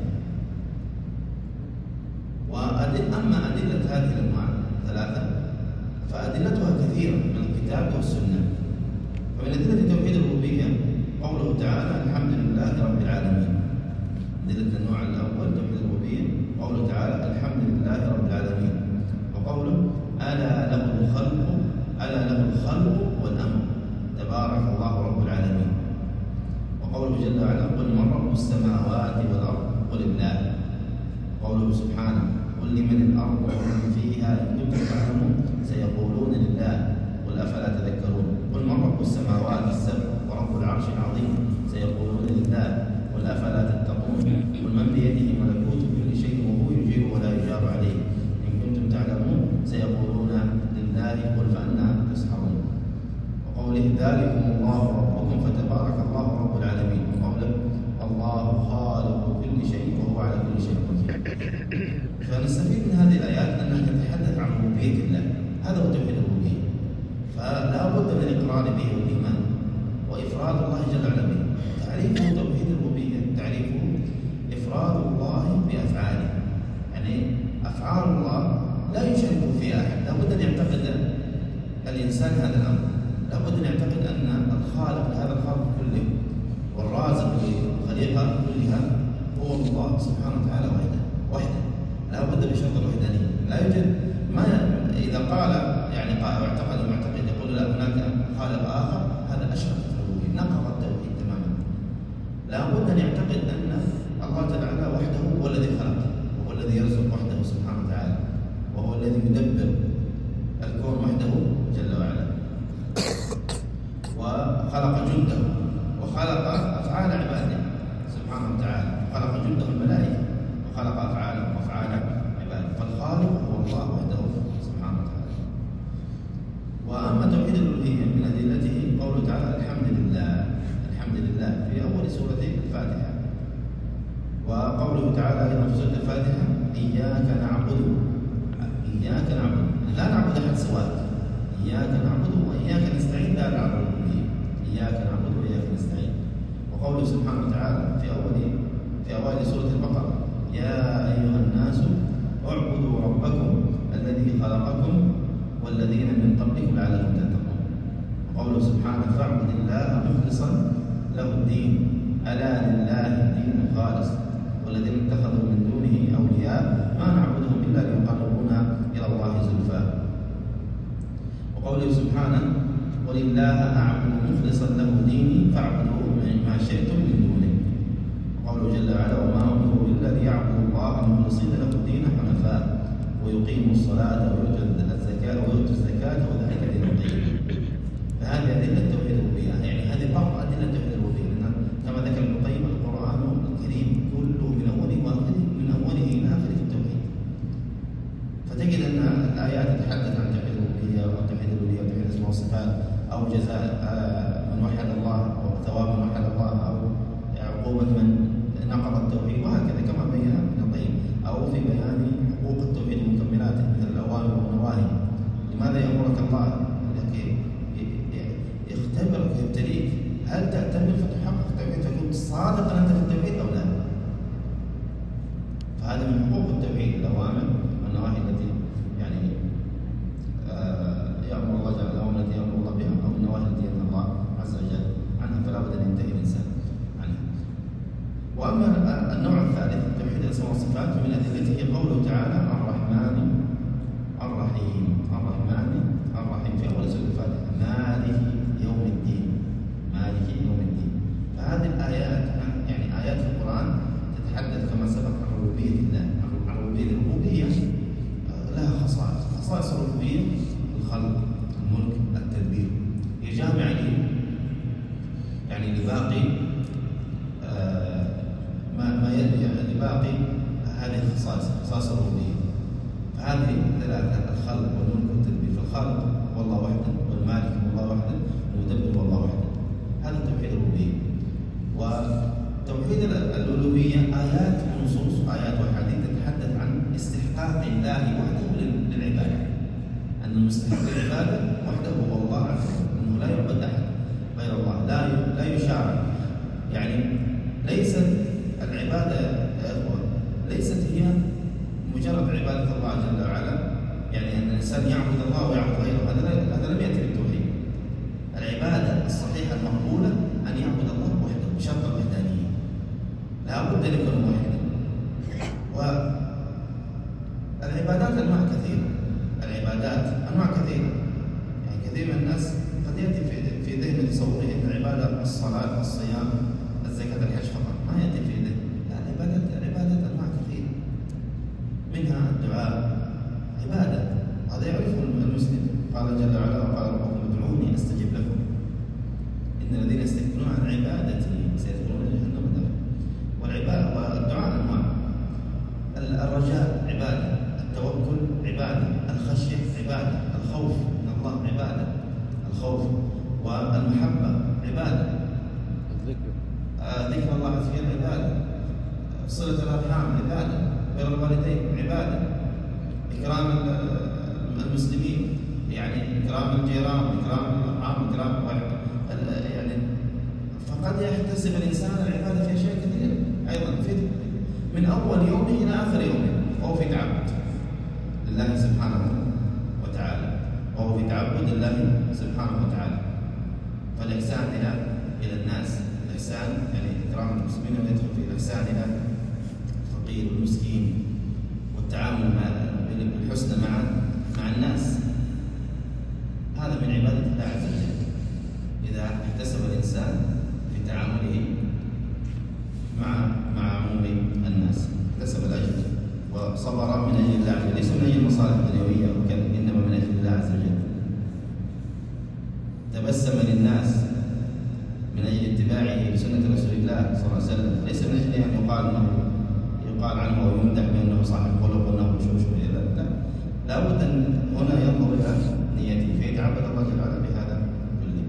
واما ادله هذه الانواع ثلاثه فادلتها كثيره من الكتاب والسنه. ومن أدلة توحيد الربوبية قوله تعالى: الحمد لله رب العالمين. أدلة النوع الأول توحيد الربوبية قوله تعالى: الحمد لله رب العالمين. وقوله: ألا له الخلق ألا له الخلق والأمر تبارك الله رب العالمين. وقوله جل وعلا: قل من رب السماوات والأرض قل الله. وقوله سبحانه: قل لمن الأرض ومن فيها إن كنتم تعلمون سيقولون لله قل أفلا تذكرون. قل من رب السماوات السبع ورب العرش العظيم سيقولون لله قل أفلا تتقون. قل من بيده ملكوت كل شيء وهو يجير ولا يجار عليه إن كنتم تعلمون سيقولون لله قل فأنى تسحرون. وقوله: ذلكم الله ربكم فتبارك الله رب العالمين. وقوله: الله خالق كل شيء وهو على كل شيء وكيل. فنستفيد من هذه الآيات أنها تتحدث عن ربوبية الله، هذا هو توحيد الربوبية، فلا بد من الإقرار به والإيمان وإفراد الله جل وعلا به. تعريفه توحيد الربوبية، تعريفه إفراد الله بأفعاله، يعني أفعال الله لا يشارك فيها أحد. لا بد أن يعتقد الإنسان هذا الأمر، لا بد أن يعتقد أن الخالق لهذا الخلق كله والرازق للخليقة كلها هو الله سبحانه وتعالى وحده وحده لا بد بشرط الوحدانية. لا يوجد ما إذا قال يعني قال واعتقد المعتقد يقول لا هناك خالق آخر، هذا أشرك في الربوبية، نقض التوحيد تماما. لا بد أن يعتقد أن الله جل وعلا وحده هو الذي خلق، وهو الذي يرزق وحده سبحانه وتعالى، وهو الذي يدبر الكون وحده جل وعلا، وخلق جنده وخلق أفعال عباده سبحانه وتعالى، خلق جنده الملائكة وخلق أفعاله وأفعال عباده، فالخالق هو الله وحده سبحانه وتعالى. وأما توحيد الألوهية من أدلته قوله تعالى الحمد لله، الحمد لله في أول سورة الفاتحة، وقوله تعالى أيضا في سورة الفاتحة إياك نعبد، إياك نعبد لا نعبد أحد سواك، إياك نعبد وإياك نستعين لا نعبد به، إياك نعبد وإياك نستعين. وقوله سبحانه وتعالى في أول في أوائل سورة البقرة يا أيها الناس اعبدوا ربكم الذي خلقكم والذين من قبلكم لعلكم تتقون. وقوله سبحانه فاعبد الله مخلصا له الدين ألا لله الدين الخالص والذين اتخذوا من دونه أولياء ما نعبدهم إلا ليقربونا إلى الله زلفى. وقوله سبحانه ولله أعبد مخلصا له ديني فاعبدوه ما شئتم من دونه. وقوله جل وعلا وما أمروا إلا ليعبدوا الله مخلصين له الدين حنفاء ويقيموا الصلاة ويؤتوا الزكاة ويؤتوا الزكاة وذلك دين القيم. فهذه أدلة توحيد الربوبية، يعني هذه بعض أدلة توحيد الربوبية، لأن كما ذكر ابن القيم القرآن الكريم كله من أوله وآخره من أوله إلى آخره في التوحيد. فتجد أن الآيات تتحدث عن توحيد الربوبية وتوحيد الألوهية وتوحيد الأسماء والصفات، أو جزاء من وحد الله وثواب من وحد الله، أو عقوبة من نقض التوحيد، وهكذا كما بين ابن القيم، أو في بيان حقوق التوحيد ومكملاته مثل الأوامر والنواهي. لماذا يأمرك الله؟ يختبرك يبتليك، هل تأتمر فتحقق التوحيد فتكون صادقا أنت في التوحيد أو لا؟ فهذا من حقوق التوحيد الأوامر والنواهي التي يعني آه يأمر الله جل وعلا، التي يأمر الله بها، أو النواهي التي ينهى الله عز وجل عنها، فلا بد أن ينتهي الإنسان عنها. وأما النوع الثالث توحيد الأسماء والصفات من أدلته قوله تعالى الرحمن الرحيم، الرحمن الرحيم في أول سورة الفاتحة مالك يوم الدين، مالك يوم الدين. فهذه الآيات يعني آيات القرآن تتحدث كما سبق عن ربوبية الله، عن ربوبية الربوبية لها خصائص، خصائص الربوبية الخلق، الملك، التدبير، هي جامعة يعني لباقي آه ما ما يعني لباقي هذه الخصائص، خصائص الربوبية. فهذه ثلاثة الخلق والملك والتدبير، فالخالق هو الله وحده، والمالك هو الله وحده، والمدبر هو الله وحده. هذا توحيد الربوبية. وتوحيد الألوهية آيات ونصوص آيات وأحاديث تتحدث عن استحقاق الله وحده للعبادة، أن المستحق للعبادة وحده هو الله عز وجل، أنه لا يعبد أحد غير الله، لا لا يشارك. يعني ليست العبادة يا إخوة ليست هي مجرد عبادة الله جل وعلا، يعني أن الإنسان يعبد الله ويعبد غيره، هذا هذا لم يأتي بالتوحيد. العبادة الصحيحة المقبولة أن يعبد الله وحده بشرط الوحدانية، لا بد أن يكون واحدا. والعبادات أنواع كثيرة، العبادات أنواع كثيرة، يعني كثير من الناس قد يأتي في في ذهن تصوره أن العبادة الصلاة، الصيام، الزكاة، الحج فقط، ما يأتي في ذهن. لا، العبادات العبادات أنواع كثيرة، منها الدعاء عبادة، هذا يعرفه المسلم. قال جل وعلا وقال ربكم ادعوني استجب لكم ان الذين يستكبرون عن عبادتي سيدخلون جهنم دخلا. والعباده والدعاء انواع، الرجاء عباده، التوكل عباده، الخشيه عباده، الخوف من الله عباده، الخوف والمحبه عباده، الذكر آه ذكر الله عز وجل عباده، صله الارحام عباده، بر الوالدين عباده، إكرام المسلمين يعني إكرام الجيران، إكرام الأرحام، إكرام يعني. فقد يحتسب الإنسان العبادة في أشياء كثيرة أيضا في من أول يومه إلى آخر يومه وهو في تعبد لله سبحانه وتعالى، وهو في تعبد لله سبحانه وتعالى. فالإحسان إلى إلى الناس الإحسان يعني إكرام المسلمين ويدخل في الإحسان إلى الفقير والمسكين والتعامل مع بالحسنى مع مع الناس. هذا من عبادة الله عز وجل. إذا احتسب الإنسان في تعامله مع مع عموم الناس احتسب الأجر وصبر من أجل الله، ليس من أجل المصالح الدنيوية وكذا، إنما من أجل الله عز وجل. تبسم للناس من أجل اتباعه لسنة رسول الله صلى الله عليه وسلم، ليس من أجل أن يقال أنه يقال عنه ويمدح بأنه صاحب خلق وأنه مشوش وإلى لا. لابد أن هنا ينظر إلى نيته فيتعبد الله جل وعلا بهذا كله.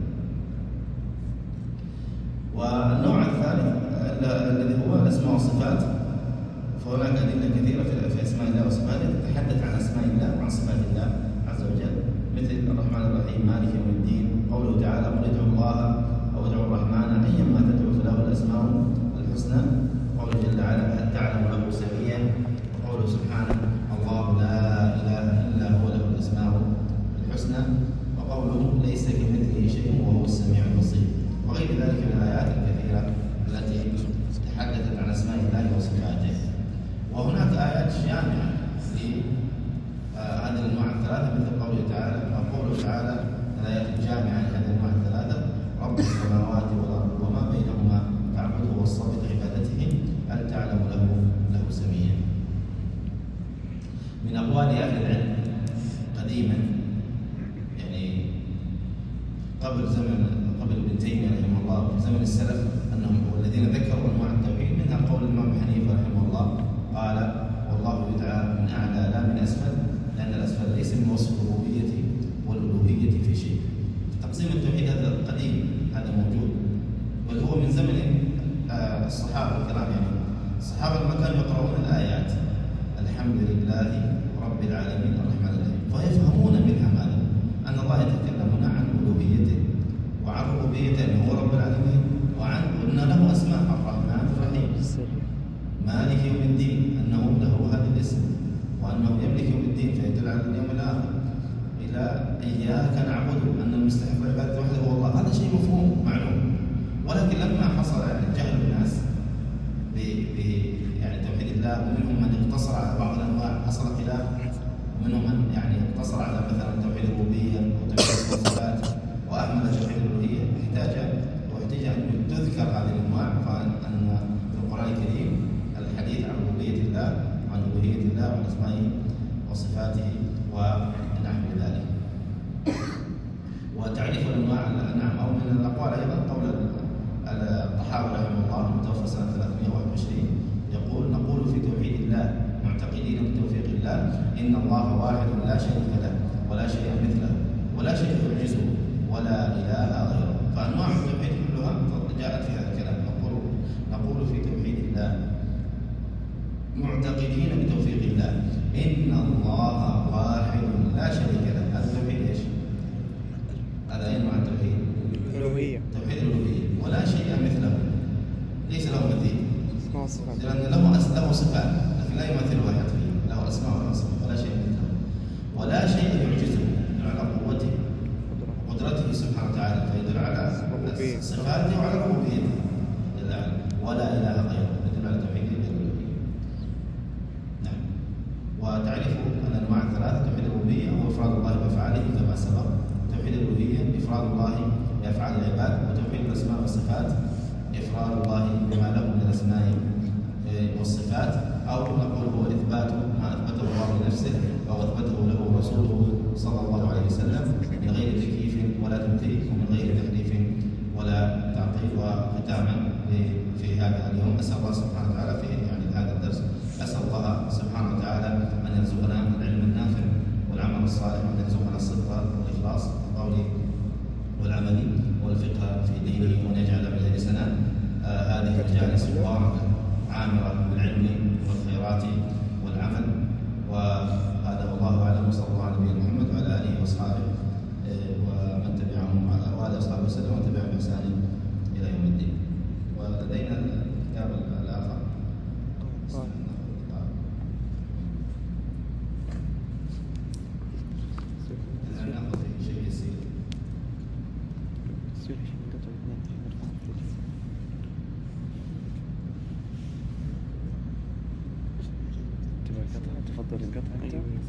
والنوع الثالث الذي هو الأسماء والصفات، فهناك أدلة كثيرة في أسماء الله وصفاته تتحدث عن أسماء الله وعن صفات الله عز وجل، مثل الرحمن الرحيم مالك يوم الدين، قوله تعالى قل ادعوا الله أو ادعوا الرحمن أيما تدعو فله الأسماء الحسنى، قوله جل وعلا هل تعلم له سميا، وقوله سبحانه الله لا إله إلا هو له الأسماء الحسنى، وقوله ليس كمثله شيء وهو السميع البصير، وغير ذلك من الآيات الكثيرة التي تحدثت عن أسماء الله وصفاته. وهناك آيات جامعة لهذه الأنواع الثلاثة مثل قوله تعالى أو قوله تعالى الآيات الجامعة لهذه الأنواع الثلاثة رب السماوات والأرض وما بينهما تعبده واصطبر عبادته هل تعلم له له سميا. من أقوال أهل العلم قديما يعني قبل زمن قبل ابن تيمية رحمه الله في زمن السلف أنهم هو الذين ذكروا أنواع التوحيد، منها قول الإمام حنيفة رحمه الله قال والله يدعى من أعلى لا من أسفل، لأن الأسفل ليس من وصف الربوبية والألوهية في شيء. تقسيم التوحيد هذا قديم، هذا موجود، بل هو من زمن الصحابة الكرام. يعني الصحابة لما كانوا يقرؤون الآيات الحمد لله رب العالمين الرحمن الرحيم فيفهمون منها ماذا؟ أن الله يتكلمون عن ألوهيته وعن ربوبيته أنه هو رب العالمين، وعن أن له أسماء الرحمن الرحيم، مالك يوم الدين أنه له هذا الاسم وأنه يملك يوم الدين فيدل على اليوم الآخر، إلى إياك نعبد أن المستحق العبادة وحده هو الله. هذا شيء مفهوم معلوم، ولكن لما حصل يعني جهل الناس ب يعني توحيد الله، ومنهم من اقتصر على بعض الأنواع حصل خلاف، ومنهم من يعني اقتصر على مثلا توحيد الربوبية وتوحيد الصفات وأهمل توحيد الألوهية، احتاج واحتاج أن تذكر هذه الأنواع، فأن في القرآن الكريم الحديث عن ربوبية الله وعن ألوهية الله وعن أسمائه وصفاته ونحو ذلك. وتعريف الأنواع نعم أو من الأقوال أيضا قول الطحاوي رحمه الله المتوفى سنة ثلاثمائة وواحد وعشرين يقول نقول في توحيد الله معتقدين بتوفيق الله إن الله واحد لا شريك له ولا شيء مثله ولا شيء يعجزه ولا إله غيره. فأنواع التوحيد كلها جاءت في هذا الكلام. نقول نقول في توحيد الله معتقدين بتوفيق الله إن الله واحد لا شريك له. هذا التوحيد ايش؟ هذا أي نوع التوحيد؟ الألوهية. توحيد الألوهية. ولا شيء مثله، ليس له مثيل، لأن له له صفات لكن لا يمثل واحد فيه، له أسماء وله صفات ولا شيء مثله، ولا شيء يعجزه على قوته وقدرته سبحانه وتعالى، فيدل على صفاته وعلى ربوبيته ولا إله غيره، يدل على توحيد الألوهية. نعم. وتعريف الأنواع الثلاثة توحيد الربوبية هو إفراد الله بأفعاله كما سبق، توحيد الألوهية إفراد الله بأفعال العباد، وتوحيد الأسماء والصفات إفراد الله بما له من الأسماء والصفات، أو نقول هو إثبات ما أثبته الله لنفسه أو أثبته له رسوله صلى الله عليه وسلم من غير تكييف ولا تمثيل ومن غير تحريف ولا تعطيل. وختاما في هذا اليوم أسأل الله سبحانه وتعالى في يعني هذا الدرس أسأل الله سبحانه وتعالى أن يرزقنا العلم النافع والعمل الصالح، وأن يرزقنا الصدق والإخلاص في القول والعمل والفقه في دينه، وأن يجعل مجالسنا آه هذه المجالس مباركة عامرة بالعلم والخيرات والعمل. وهذا والله أعلم، وصلى الله على نبينا محمد وعلى آله وأصحابه ومن تبعهم وآله وأصحابه وسلم وتبعهم بإحسان إلى يوم الدين. ولدينا الكتاب الآخر نأخذ شيء يسير. تفضل انقطع انت.